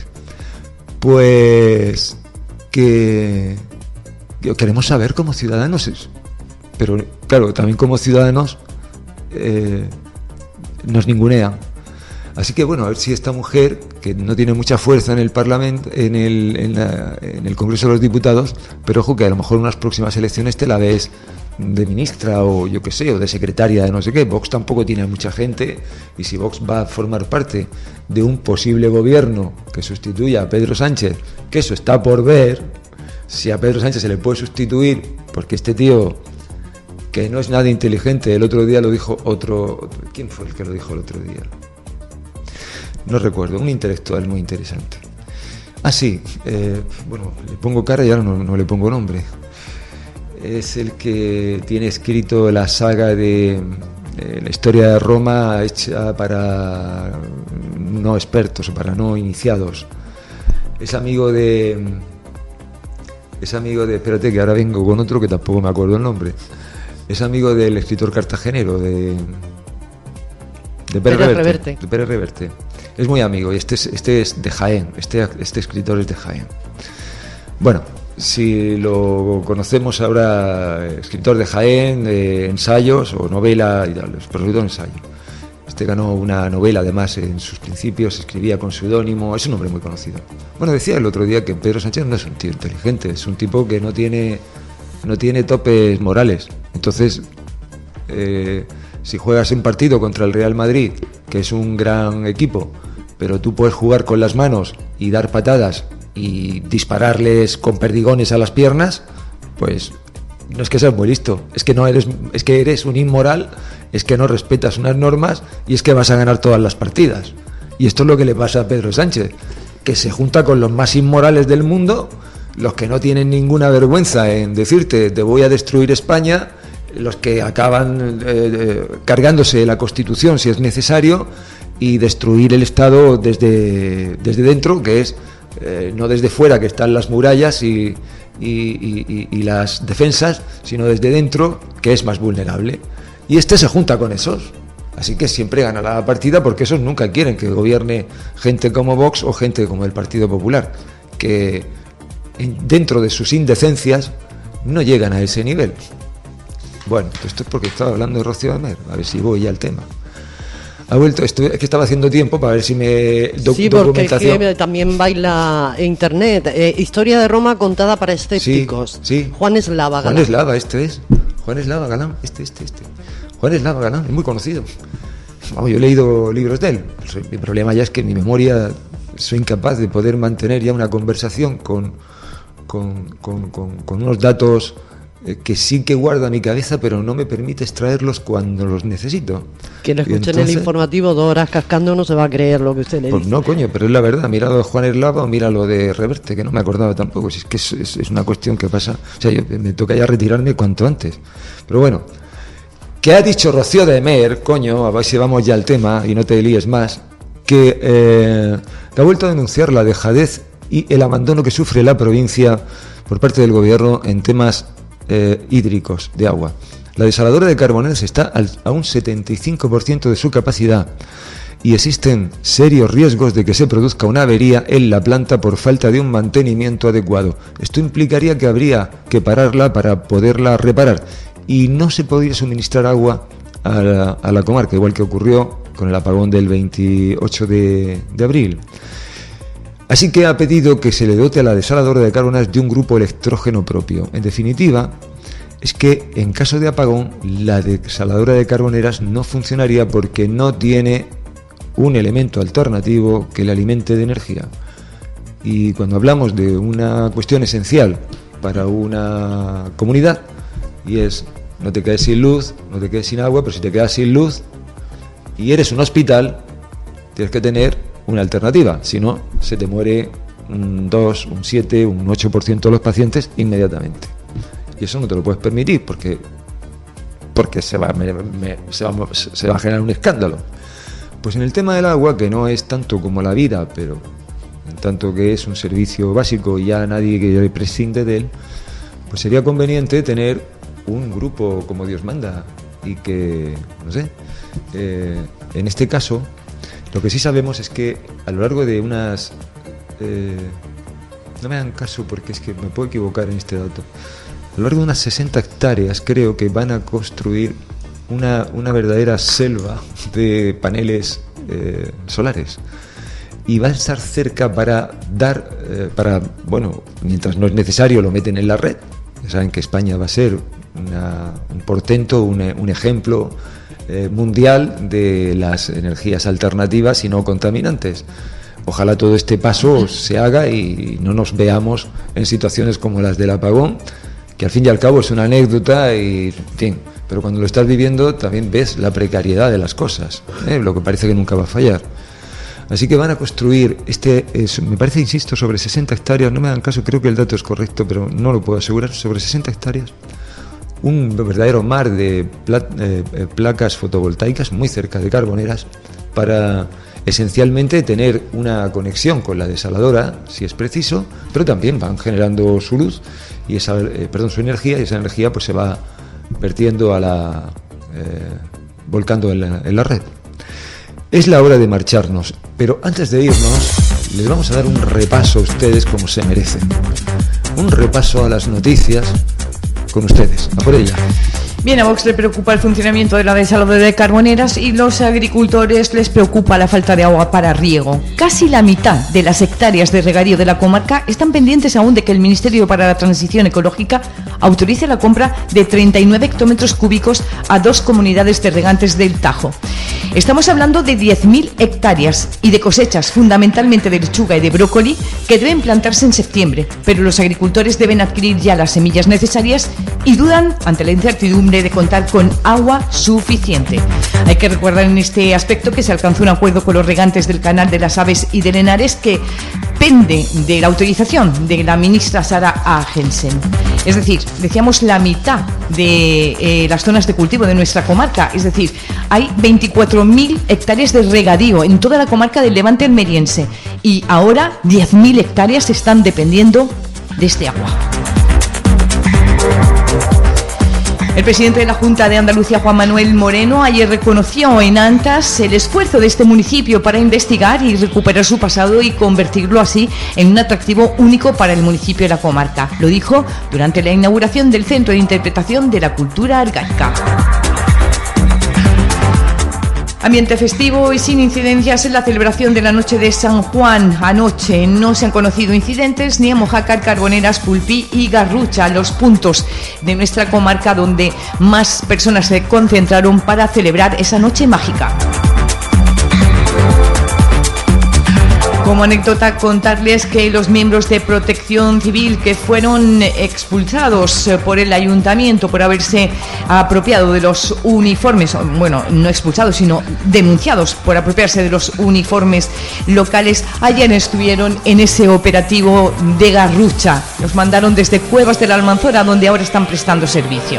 Pues que, que queremos saber como ciudadanos eso. Pero claro, también como ciudadanos eh, nos ningunean. Así que bueno, a ver si esta mujer, que no tiene mucha fuerza en el Parlamento, en el, en, la, en el Congreso de los Diputados, pero ojo que a lo mejor en unas próximas elecciones te la ves de ministra o yo qué sé, o de secretaria de no sé qué. Vox tampoco tiene mucha gente, y si Vox va a formar parte de un posible gobierno que sustituya a Pedro Sánchez, que eso está por ver, si a Pedro Sánchez se le puede sustituir, porque este tío, que no es nada inteligente, el otro día lo dijo otro, ¿quién fue el que lo dijo el otro día? No recuerdo, un intelectual muy interesante. Ah, sí, eh, bueno, le pongo cara y ahora no, no le pongo nombre. Es el que tiene escrito la saga de, de la historia de Roma hecha para no expertos o para no iniciados. Es amigo de... Es amigo de... Espérate que ahora vengo con otro que tampoco me acuerdo el nombre. Es amigo del escritor cartagenero, de... De Pérez Reverte, Reverte. De Pérez Reverte. Es muy amigo y este es, este es de Jaén, este, este escritor es de Jaén. Bueno, si lo conocemos ahora, escritor de Jaén, de ensayos o novela y tal, pero sobre todo ensayo. Este ganó una novela, además, en sus principios, escribía con seudónimo, es un hombre muy conocido. Bueno, decía el otro día que Pedro Sánchez no es un tío inteligente, es un tipo que no tiene, no tiene topes morales. Entonces, eh, si juegas un partido contra el Real Madrid, que es un gran equipo, pero tú puedes jugar con las manos y dar patadas y dispararles con perdigones a las piernas, pues no es que seas muy listo, es que no eres, es que eres un inmoral, es que no respetas unas normas y es que vas a ganar todas las partidas. Y esto es lo que le pasa a Pedro Sánchez, que se junta con los más inmorales del mundo, los que no tienen ninguna vergüenza en decirte te voy a destruir España, los que acaban eh, eh, cargándose la Constitución si es necesario y destruir el Estado desde, desde dentro, que es eh, no desde fuera, que están las murallas y Y, y, y las defensas, sino desde dentro, que es más vulnerable. Y este se junta con esos, así que siempre ganará la partida, porque esos nunca quieren que gobierne gente como Vox o gente como el Partido Popular, que en, dentro de sus indecencias no llegan a ese nivel. Bueno, esto es porque estaba hablando de Rocío Amer, a ver si voy ya al tema. Ha vuelto, estoy, es que estaba haciendo tiempo para ver si me doc, sí, porque documentación. Es que también baila internet. Eh, Historia de Roma contada para escépticos. Sí, sí. Juan Eslava Galán. Juan Eslava, este es. Juan Eslava Galán, este, este, este. Juan Eslava Galán, es muy conocido. Vamos, yo he leído libros de él. Mi problema ya es que en mi memoria soy incapaz de poder mantener ya una conversación con, con, con, con, con unos datos que sí que guarda mi cabeza, pero no me permite extraerlos cuando los necesito. Que lo escuche en el informativo dos horas cascando no se va a creer lo que usted le pues dice. No, coño, pero es la verdad. Mira lo de Juan Eslava o mira lo de Reverte, que no me acordaba tampoco. Si es que es, es, es una cuestión que pasa. O sea, yo, me toca ya retirarme cuanto antes. Pero bueno, ¿qué ha dicho Rocío de Amer, coño? A ver si vamos ya al tema y no te líes más. Que, eh, que ha vuelto a denunciar la dejadez y el abandono que sufre la provincia por parte del gobierno en temas Eh, hídricos de agua. La desaladora de Carboneras está al, a un setenta y cinco por ciento de su capacidad y existen serios riesgos de que se produzca una avería en la planta por falta de un mantenimiento adecuado. Esto implicaría que habría que pararla para poderla reparar y no se podría suministrar agua a la, a la comarca, igual que ocurrió con el apagón del veintiocho de abril. Así que ha pedido que se le dote a la desaladora de Carboneras de un grupo electrógeno propio. En definitiva, es que en caso de apagón, la desaladora de Carboneras no funcionaría porque no tiene un elemento alternativo que le alimente de energía. Y cuando hablamos de una cuestión esencial para una comunidad, y es no te quedes sin luz, no te quedes sin agua, pero si te quedas sin luz y eres un hospital, tienes que tener una alternativa, si no, se te muere un dos, un siete, un ocho por ciento de los pacientes inmediatamente. Y eso no te lo puedes permitir porque, porque se, va, me, me, se, va, se va a generar un escándalo. Pues en el tema del agua, que no es tanto como la vida, pero en tanto que es un servicio básico y ya nadie que prescinde de él, pues sería conveniente tener un grupo como Dios manda y que, no sé, eh, en este caso, lo que sí sabemos es que a lo largo de unas... Eh, no me hagan caso porque es que me puedo equivocar en este dato. A lo largo de unas sesenta hectáreas creo que van a construir una, una verdadera selva de paneles eh, solares. Y van a estar cerca para dar, eh, para, bueno, mientras no es necesario lo meten en la red. Ya saben que España va a ser una, un portento, un, un ejemplo Eh, mundial de las energías alternativas y no contaminantes. Ojalá todo este paso se haga y no nos veamos en situaciones como las del apagón, que al fin y al cabo es una anécdota y, en fin, pero cuando lo estás viviendo también ves la precariedad de las cosas, ¿eh? Lo que parece que nunca va a fallar. Así que van a construir este, es, me parece, insisto, sobre sesenta hectáreas, no me hagan caso, creo que el dato es correcto, pero no lo puedo asegurar, sobre sesenta hectáreas, un verdadero mar de pla, eh, placas fotovoltaicas muy cerca de Carboneras para esencialmente tener una conexión con la desaladora si es preciso, pero también van generando su luz y esa, eh, perdón, su energía, y esa energía pues se va vertiendo a la eh, volcando en la, en la red. Es la hora de marcharnos, pero antes de irnos les vamos a dar un repaso a ustedes como se merecen. Un repaso a las noticias con ustedes. A por ella. Bien, a Vox le preocupa el funcionamiento de la desaladora de Carboneras y los agricultores les preocupa la falta de agua para riego. Casi la mitad de las hectáreas de regadío de la comarca están pendientes aún de que el Ministerio para la Transición Ecológica autorice la compra de treinta y nueve hectómetros cúbicos a dos comunidades de regantes del Tajo. Estamos hablando de diez mil hectáreas y de cosechas fundamentalmente de lechuga y de brócoli que deben plantarse en septiembre, pero los agricultores deben adquirir ya las semillas necesarias y dudan ante la incertidumbre de contar con agua suficiente. Hay que recordar en este aspecto que se alcanzó un acuerdo con los regantes del Canal de las Aves y del Henares que pende de la autorización de la ministra Sara Agensen. Es decir, decíamos la mitad de eh, las zonas de cultivo de nuestra comarca, es decir, hay veinticuatro mil hectáreas de regadío en toda la comarca del Levante almeriense y ahora diez mil hectáreas están dependiendo de este agua. El presidente de la Junta de Andalucía, Juan Manuel Moreno, ayer reconoció en Antas el esfuerzo de este municipio para investigar y recuperar su pasado y convertirlo así en un atractivo único para el municipio y la comarca. Lo dijo durante la inauguración del Centro de Interpretación de la Cultura Arcaica. Ambiente festivo y sin incidencias en la celebración de la noche de San Juan. Anoche no se han conocido incidentes ni en Mojácar, Carboneras, Pulpí y Garrucha, los puntos de nuestra comarca donde más personas se concentraron para celebrar esa noche mágica. Como anécdota, contarles que los miembros de Protección Civil que fueron expulsados por el ayuntamiento por haberse apropiado de los uniformes, bueno, no expulsados, sino denunciados por apropiarse de los uniformes locales, ayer estuvieron en ese operativo de Garrucha. Los mandaron desde Cuevas de la Almanzora, donde ahora están prestando servicio.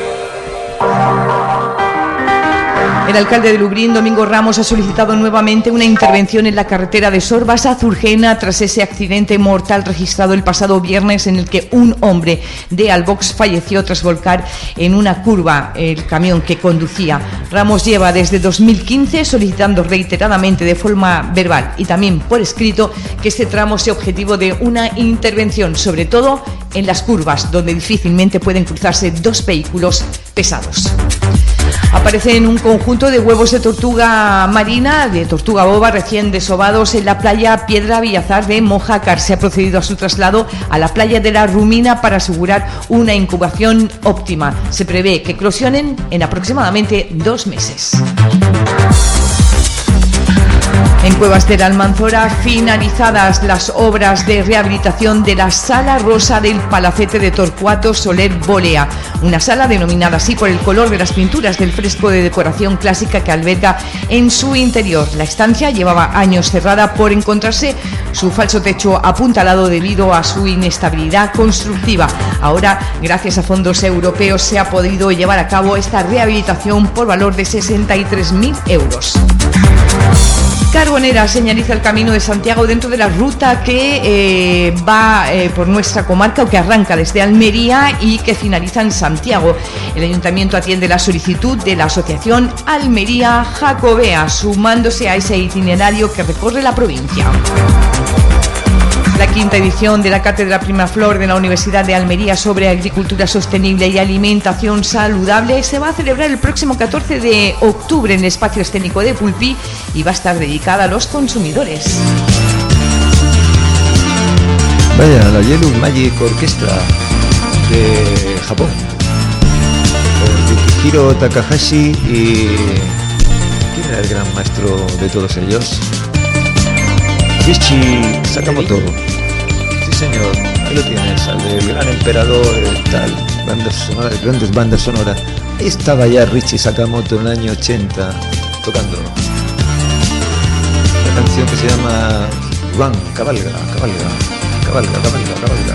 El alcalde de Lubrín, Domingo Ramos, ha solicitado nuevamente una intervención en la carretera de Sorbas a Zurgena tras ese accidente mortal registrado el pasado viernes en el que un hombre de Albox falleció tras volcar en una curva el camión que conducía. Ramos lleva desde dos mil quince solicitando reiteradamente de forma verbal y también por escrito que este tramo sea objetivo de una intervención, sobre todo en las curvas donde difícilmente pueden cruzarse dos vehículos pesados. Aparecen un conjunto de huevos de tortuga marina, de tortuga boba, recién desovados en la playa Piedra Villazar de Mojácar. Se ha procedido a su traslado a la playa de la Rumina para asegurar una incubación óptima. Se prevé que eclosionen en aproximadamente dos meses. En Cuevas de la Almanzora, finalizadas las obras de rehabilitación de la Sala Rosa del Palacete de Torcuato Soler Bolea, una sala denominada así por el color de las pinturas del fresco de decoración clásica que alberga en su interior. La estancia llevaba años cerrada por encontrarse su falso techo apuntalado debido a su inestabilidad constructiva. Ahora, gracias a fondos europeos, se ha podido llevar a cabo esta rehabilitación por valor de sesenta y tres mil euros. Carboneras señaliza el Camino de Santiago dentro de la ruta que eh, va eh, por nuestra comarca o que arranca desde Almería y que finaliza en Santiago. El Ayuntamiento atiende la solicitud de la Asociación Almería Jacobea, sumándose a ese itinerario que recorre la provincia. La quinta edición de la Cátedra Primaflor de la Universidad de Almería sobre agricultura sostenible y alimentación saludable se va a celebrar el próximo catorce de octubre en el espacio escénico de Pulpí y va a estar dedicada a los consumidores. Vaya, la Yellow Magic Orchestra de Japón, con Yukihiro Takahashi y... ¿quién era el gran maestro de todos ellos? Kishi Sakamoto. Sí, señor, ahí lo tienes, al del gran emperador, el tal, bandas sonoras, grandes bandas sonoras. Ahí estaba ya Richie Sakamoto en el año ochenta tocando una canción que se llama Run, cabalga, cabalga, cabalga, cabalga, cabalga.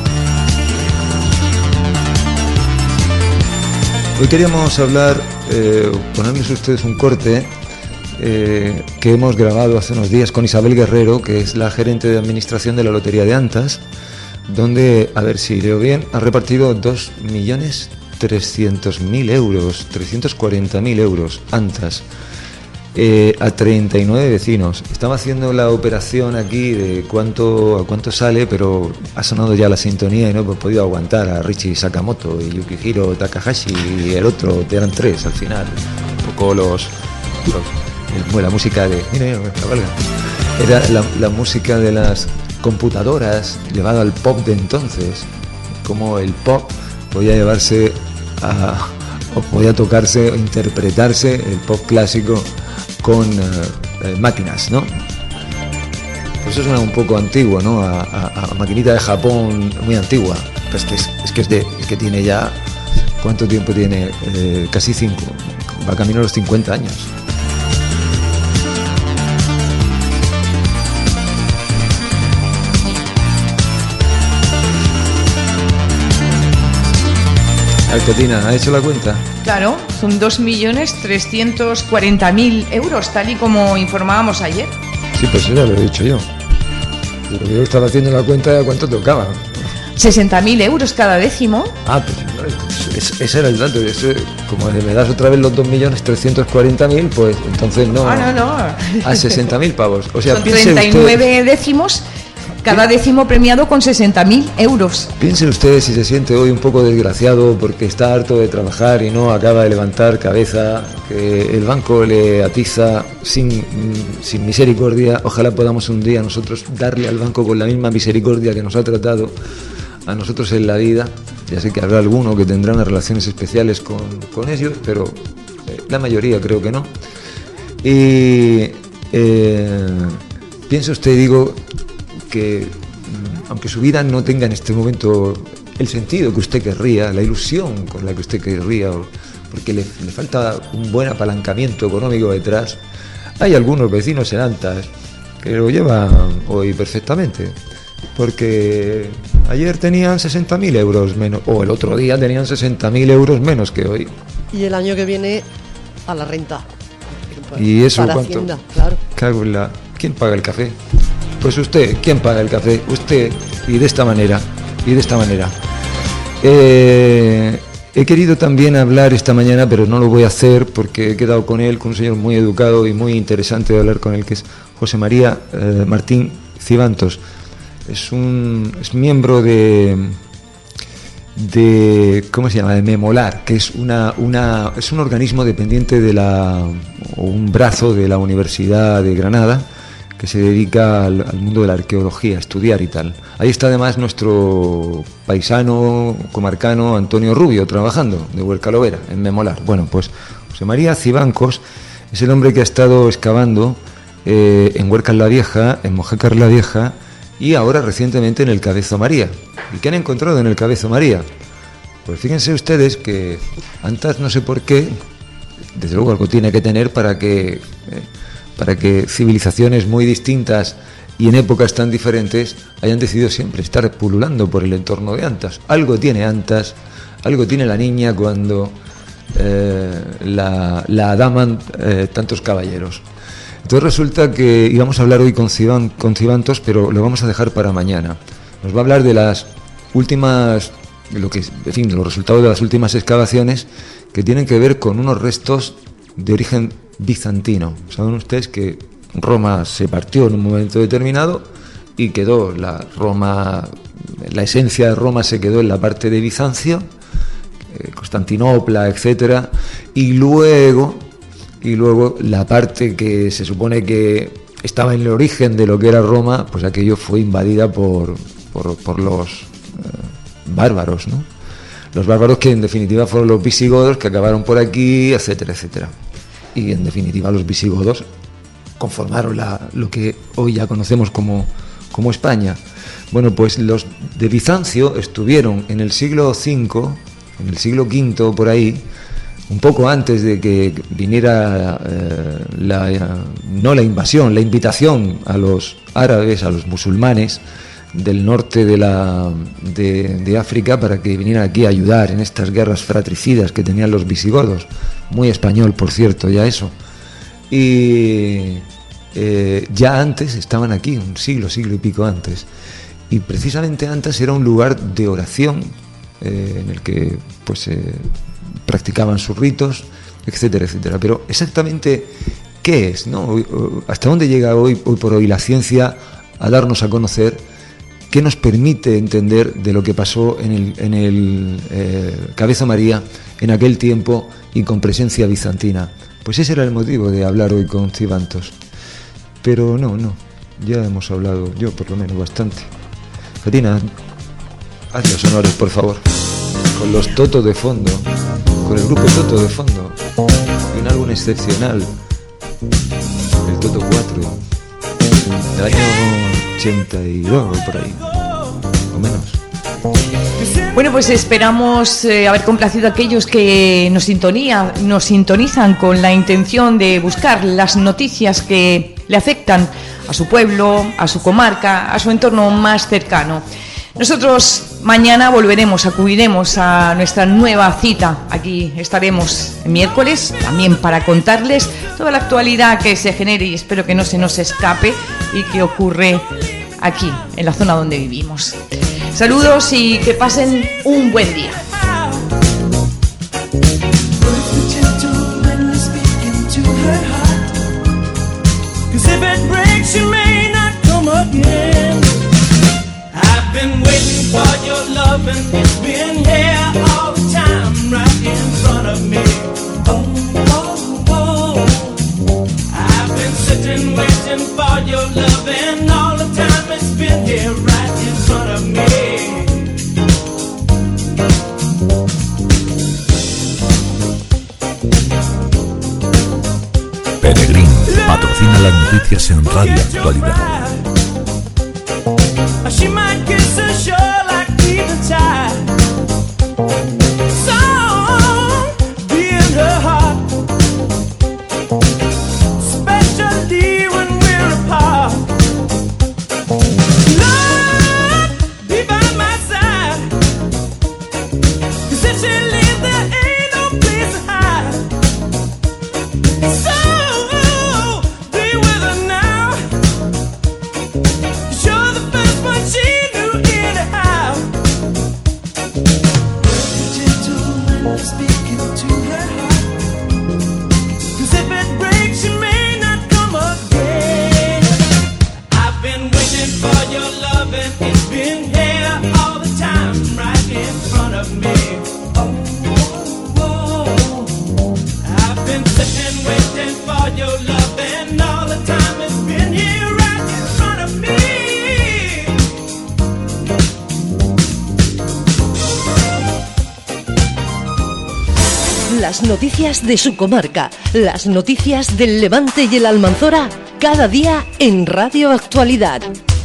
Hoy queríamos hablar, eh, ponerles ustedes un corte Eh, que hemos grabado hace unos días con Isabel Guerrero, que es la gerente de administración de la Lotería de Antas, donde, a ver si leo bien, ha repartido dos millones trescientos mil euros, trescientos cuarenta mil euros, Antas. eh, a treinta y nueve vecinos. Estaba haciendo la operación aquí de cuánto, a cuánto sale, pero ha sonado ya la sintonía y no he podido aguantar a Richie Sakamoto y Yukihiro Takahashi y el otro, eran tres al final. Un poco los... los el, la música de... Mira, mira, la valga. Era la, la música de las computadoras llevada al pop de entonces. Como el pop podía llevarse a... o podía tocarse o interpretarse el pop clásico con uh, máquinas, ¿no? Pues eso suena un poco antiguo, ¿no? A, a, a maquinita de Japón muy antigua. Pues que es, es que es de, es que tiene ya, ¿cuánto tiempo tiene? Eh, casi cinco, va camino a los cincuenta años. Alcatina, ¿ha hecho la cuenta? Claro, son dos millones trescientos cuarenta mil euros, tal y como informábamos ayer. Sí, pues eso ya lo he dicho yo. Pero yo estaba haciendo la cuenta de cuánto tocaba. sesenta mil euros cada décimo. Ah, pues ese, ese era el dato. Ese, como me das otra vez los dos millones trescientos cuarenta mil, pues entonces no. Ah, no, no. A sesenta mil pavos. O sea, son treinta y nueve usted... décimos. Cada décimo premiado con sesenta mil euros. Piense usted si se siente hoy un poco desgraciado porque está harto de trabajar y no acaba de levantar cabeza, que el banco le atiza sin, sin misericordia. Ojalá podamos un día nosotros darle al banco con la misma misericordia que nos ha tratado a nosotros en la vida. Ya sé que habrá alguno que tendrá unas relaciones especiales con, con ellos, pero eh, la mayoría creo que no. Y eh, piense usted, digo... que aunque su vida no tenga en este momento el sentido que usted querría, la ilusión con la que usted querría, porque le, le falta un buen apalancamiento económico detrás, hay algunos vecinos en Antas que lo llevan hoy perfectamente, porque ayer tenían sesenta mil euros menos, o el otro día tenían sesenta mil euros menos que hoy. Y el año que viene a la renta. ¿Y eso para cuánto? Hacienda, claro. Cago en la... ¿Quién paga el café? Pues usted. ¿Quién paga el café? Usted. Y de esta manera. Y de esta manera. Eh, he querido también hablar esta mañana, pero no lo voy a hacer porque he quedado con él, con un señor muy educado y muy interesante de hablar con él, que es José María eh, Martín Cibantos. Es un es miembro de de ¿cómo se llama? De Memolar, que es una una es un organismo dependiente de la o un brazo de la Universidad de Granada, que se dedica al, al mundo de la arqueología, a estudiar y tal. Ahí está además nuestro paisano comarcano Antonio Rubio trabajando, de Huercalovera, en Memolar. Bueno, pues José María Cibancos es el hombre que ha estado excavando eh, en Huercas la Vieja, en Mojácar la Vieja y ahora recientemente en el Cabezo María. ¿Y qué han encontrado en el Cabezo María? Pues fíjense ustedes que Antas, no sé por qué, desde luego algo tiene que tener para que... Eh, para que civilizaciones muy distintas y en épocas tan diferentes hayan decidido siempre estar pululando por el entorno de Antas. Algo tiene Antas, algo tiene la niña cuando eh, la, la daman eh, tantos caballeros. Entonces resulta que íbamos a hablar hoy con, Ciban, con Cibantos, pero lo vamos a dejar para mañana. Nos va a hablar de las últimas, de lo que, en fin, los resultados de las últimas excavaciones que tienen que ver con unos restos de origen bizantino. Saben ustedes que Roma se partió en un momento determinado y quedó la Roma, la esencia de Roma se quedó en la parte de Bizancio, eh, Constantinopla, etcétera, y luego y luego la parte que se supone que estaba en el origen de lo que era Roma, pues aquello fue invadida por por, por los eh, bárbaros, ¿no? Los bárbaros que en definitiva fueron los visigodos que acabaron por aquí, etcétera, etcétera. Y en definitiva los visigodos conformaron la, lo que hoy ya conocemos como, como España. Bueno, pues los de Bizancio estuvieron en el siglo cinco, en el siglo quinto por ahí, un poco antes de que viniera eh, la, no la invasión, la invitación a los árabes, a los musulmanes del norte de, la, de, de África para que vinieran aquí a ayudar en estas guerras fratricidas que tenían los visigodos. Muy español, por cierto, ya eso. Y eh, ya antes estaban aquí, un siglo, siglo y pico antes. Y precisamente antes era un lugar de oración eh, en el que pues eh, practicaban sus ritos, etcétera, etcétera. Pero exactamente ¿qué es, no? ¿Hasta dónde llega hoy, hoy por hoy la ciencia a darnos a conocer? ¿Qué nos permite entender de lo que pasó en el, en el eh, Cabeza María en aquel tiempo y con presencia bizantina? Pues ese era el motivo de hablar hoy con Cibantos. Pero no, no, ya hemos hablado, yo por lo menos, bastante. Fatina, haz los honores, por favor, con los Toto de fondo, con el grupo Toto de fondo, y un álbum excepcional, el Toto cuatro, del año ochenta y dos o por ahí, o menos. Bueno, pues esperamos eh, haber complacido a aquellos que nos, sintonía, nos sintonizan con la intención de buscar las noticias que le afectan a su pueblo, a su comarca, a su entorno más cercano. Nosotros mañana volveremos, acudiremos a nuestra nueva cita. Aquí estaremos el miércoles también para contarles toda la actualidad que se genere y espero que no se nos escape y que ocurre aquí, en la zona donde vivimos. Saludos y que pasen un buen día. Been waiting for your love and it's been here all the time right in front of me. Oh, oh, oh. I've been sitting waiting for your love and all the time it's been here right in front of me. Peregrín patrocina las noticias en Radio Actualidad. She might kiss her sure like the tide. So be in her heart, especially when we're apart. Lord, be by my side, 'cause if she leaves there ain't no place to hide. So be with her now. You're the first one she knew anyhow. Gentle when you're speaking to her heart, 'cause if it breaks she may not come again. I've been waiting for your love and it's been here all the time right in front of me. Oh, oh, oh. I've been sitting waiting for your love and all the time it's been here right in front of me. Las noticias de su comarca, las noticias del Levante y el Almanzora, cada día en Radio Actualidad.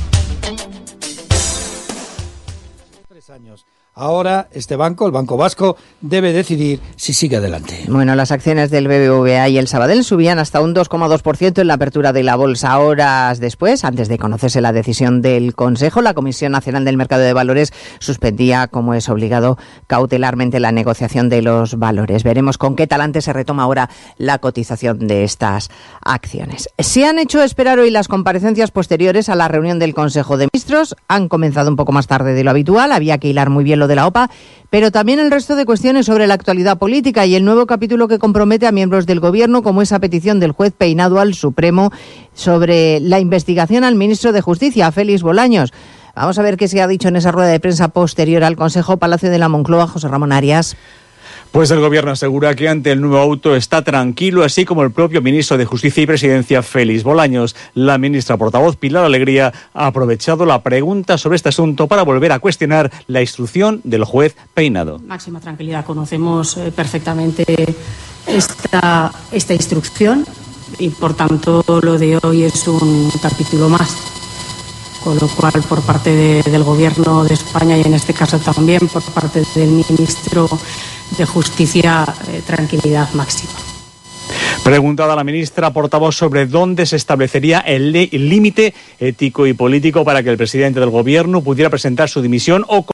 Tres años. Ahora este banco, el Banco Vasco, debe decidir si sigue adelante. Bueno, las acciones del B B V A y el Sabadell subían hasta un dos coma dos por ciento en la apertura de la bolsa. Horas después, antes de conocerse la decisión del Consejo, la Comisión Nacional del Mercado de Valores suspendía, como es obligado, cautelarmente la negociación de los valores. Veremos con qué talante se retoma ahora la cotización de estas acciones. Se han hecho esperar hoy las comparecencias posteriores a la reunión del Consejo de Ministros. Han comenzado un poco más tarde de lo habitual. Había que hilar muy bien lo de la O P A, pero también el resto de cuestiones sobre la actualidad política y el nuevo capítulo que compromete a miembros del Gobierno, como esa petición del juez Peinado al Supremo sobre la investigación al ministro de Justicia, a Félix Bolaños. Vamos a ver qué se ha dicho en esa rueda de prensa posterior al Consejo. Palacio de la Moncloa, José Ramón Arias. Pues el Gobierno asegura que ante el nuevo auto está tranquilo, así como el propio ministro de Justicia y Presidencia, Félix Bolaños. La ministra portavoz, Pilar Alegría, ha aprovechado la pregunta sobre este asunto para volver a cuestionar la instrucción del juez Peinado. Máxima tranquilidad, conocemos eh, perfectamente esta, esta instrucción y, por tanto, lo de hoy es un capítulo más. Con lo cual, por parte de, del Gobierno de España y en este caso también por parte del ministro de Justicia, eh, tranquilidad máxima. Preguntada a la ministra portavoz sobre dónde se establecería el límite ético y político para que el presidente del Gobierno pudiera presentar su dimisión o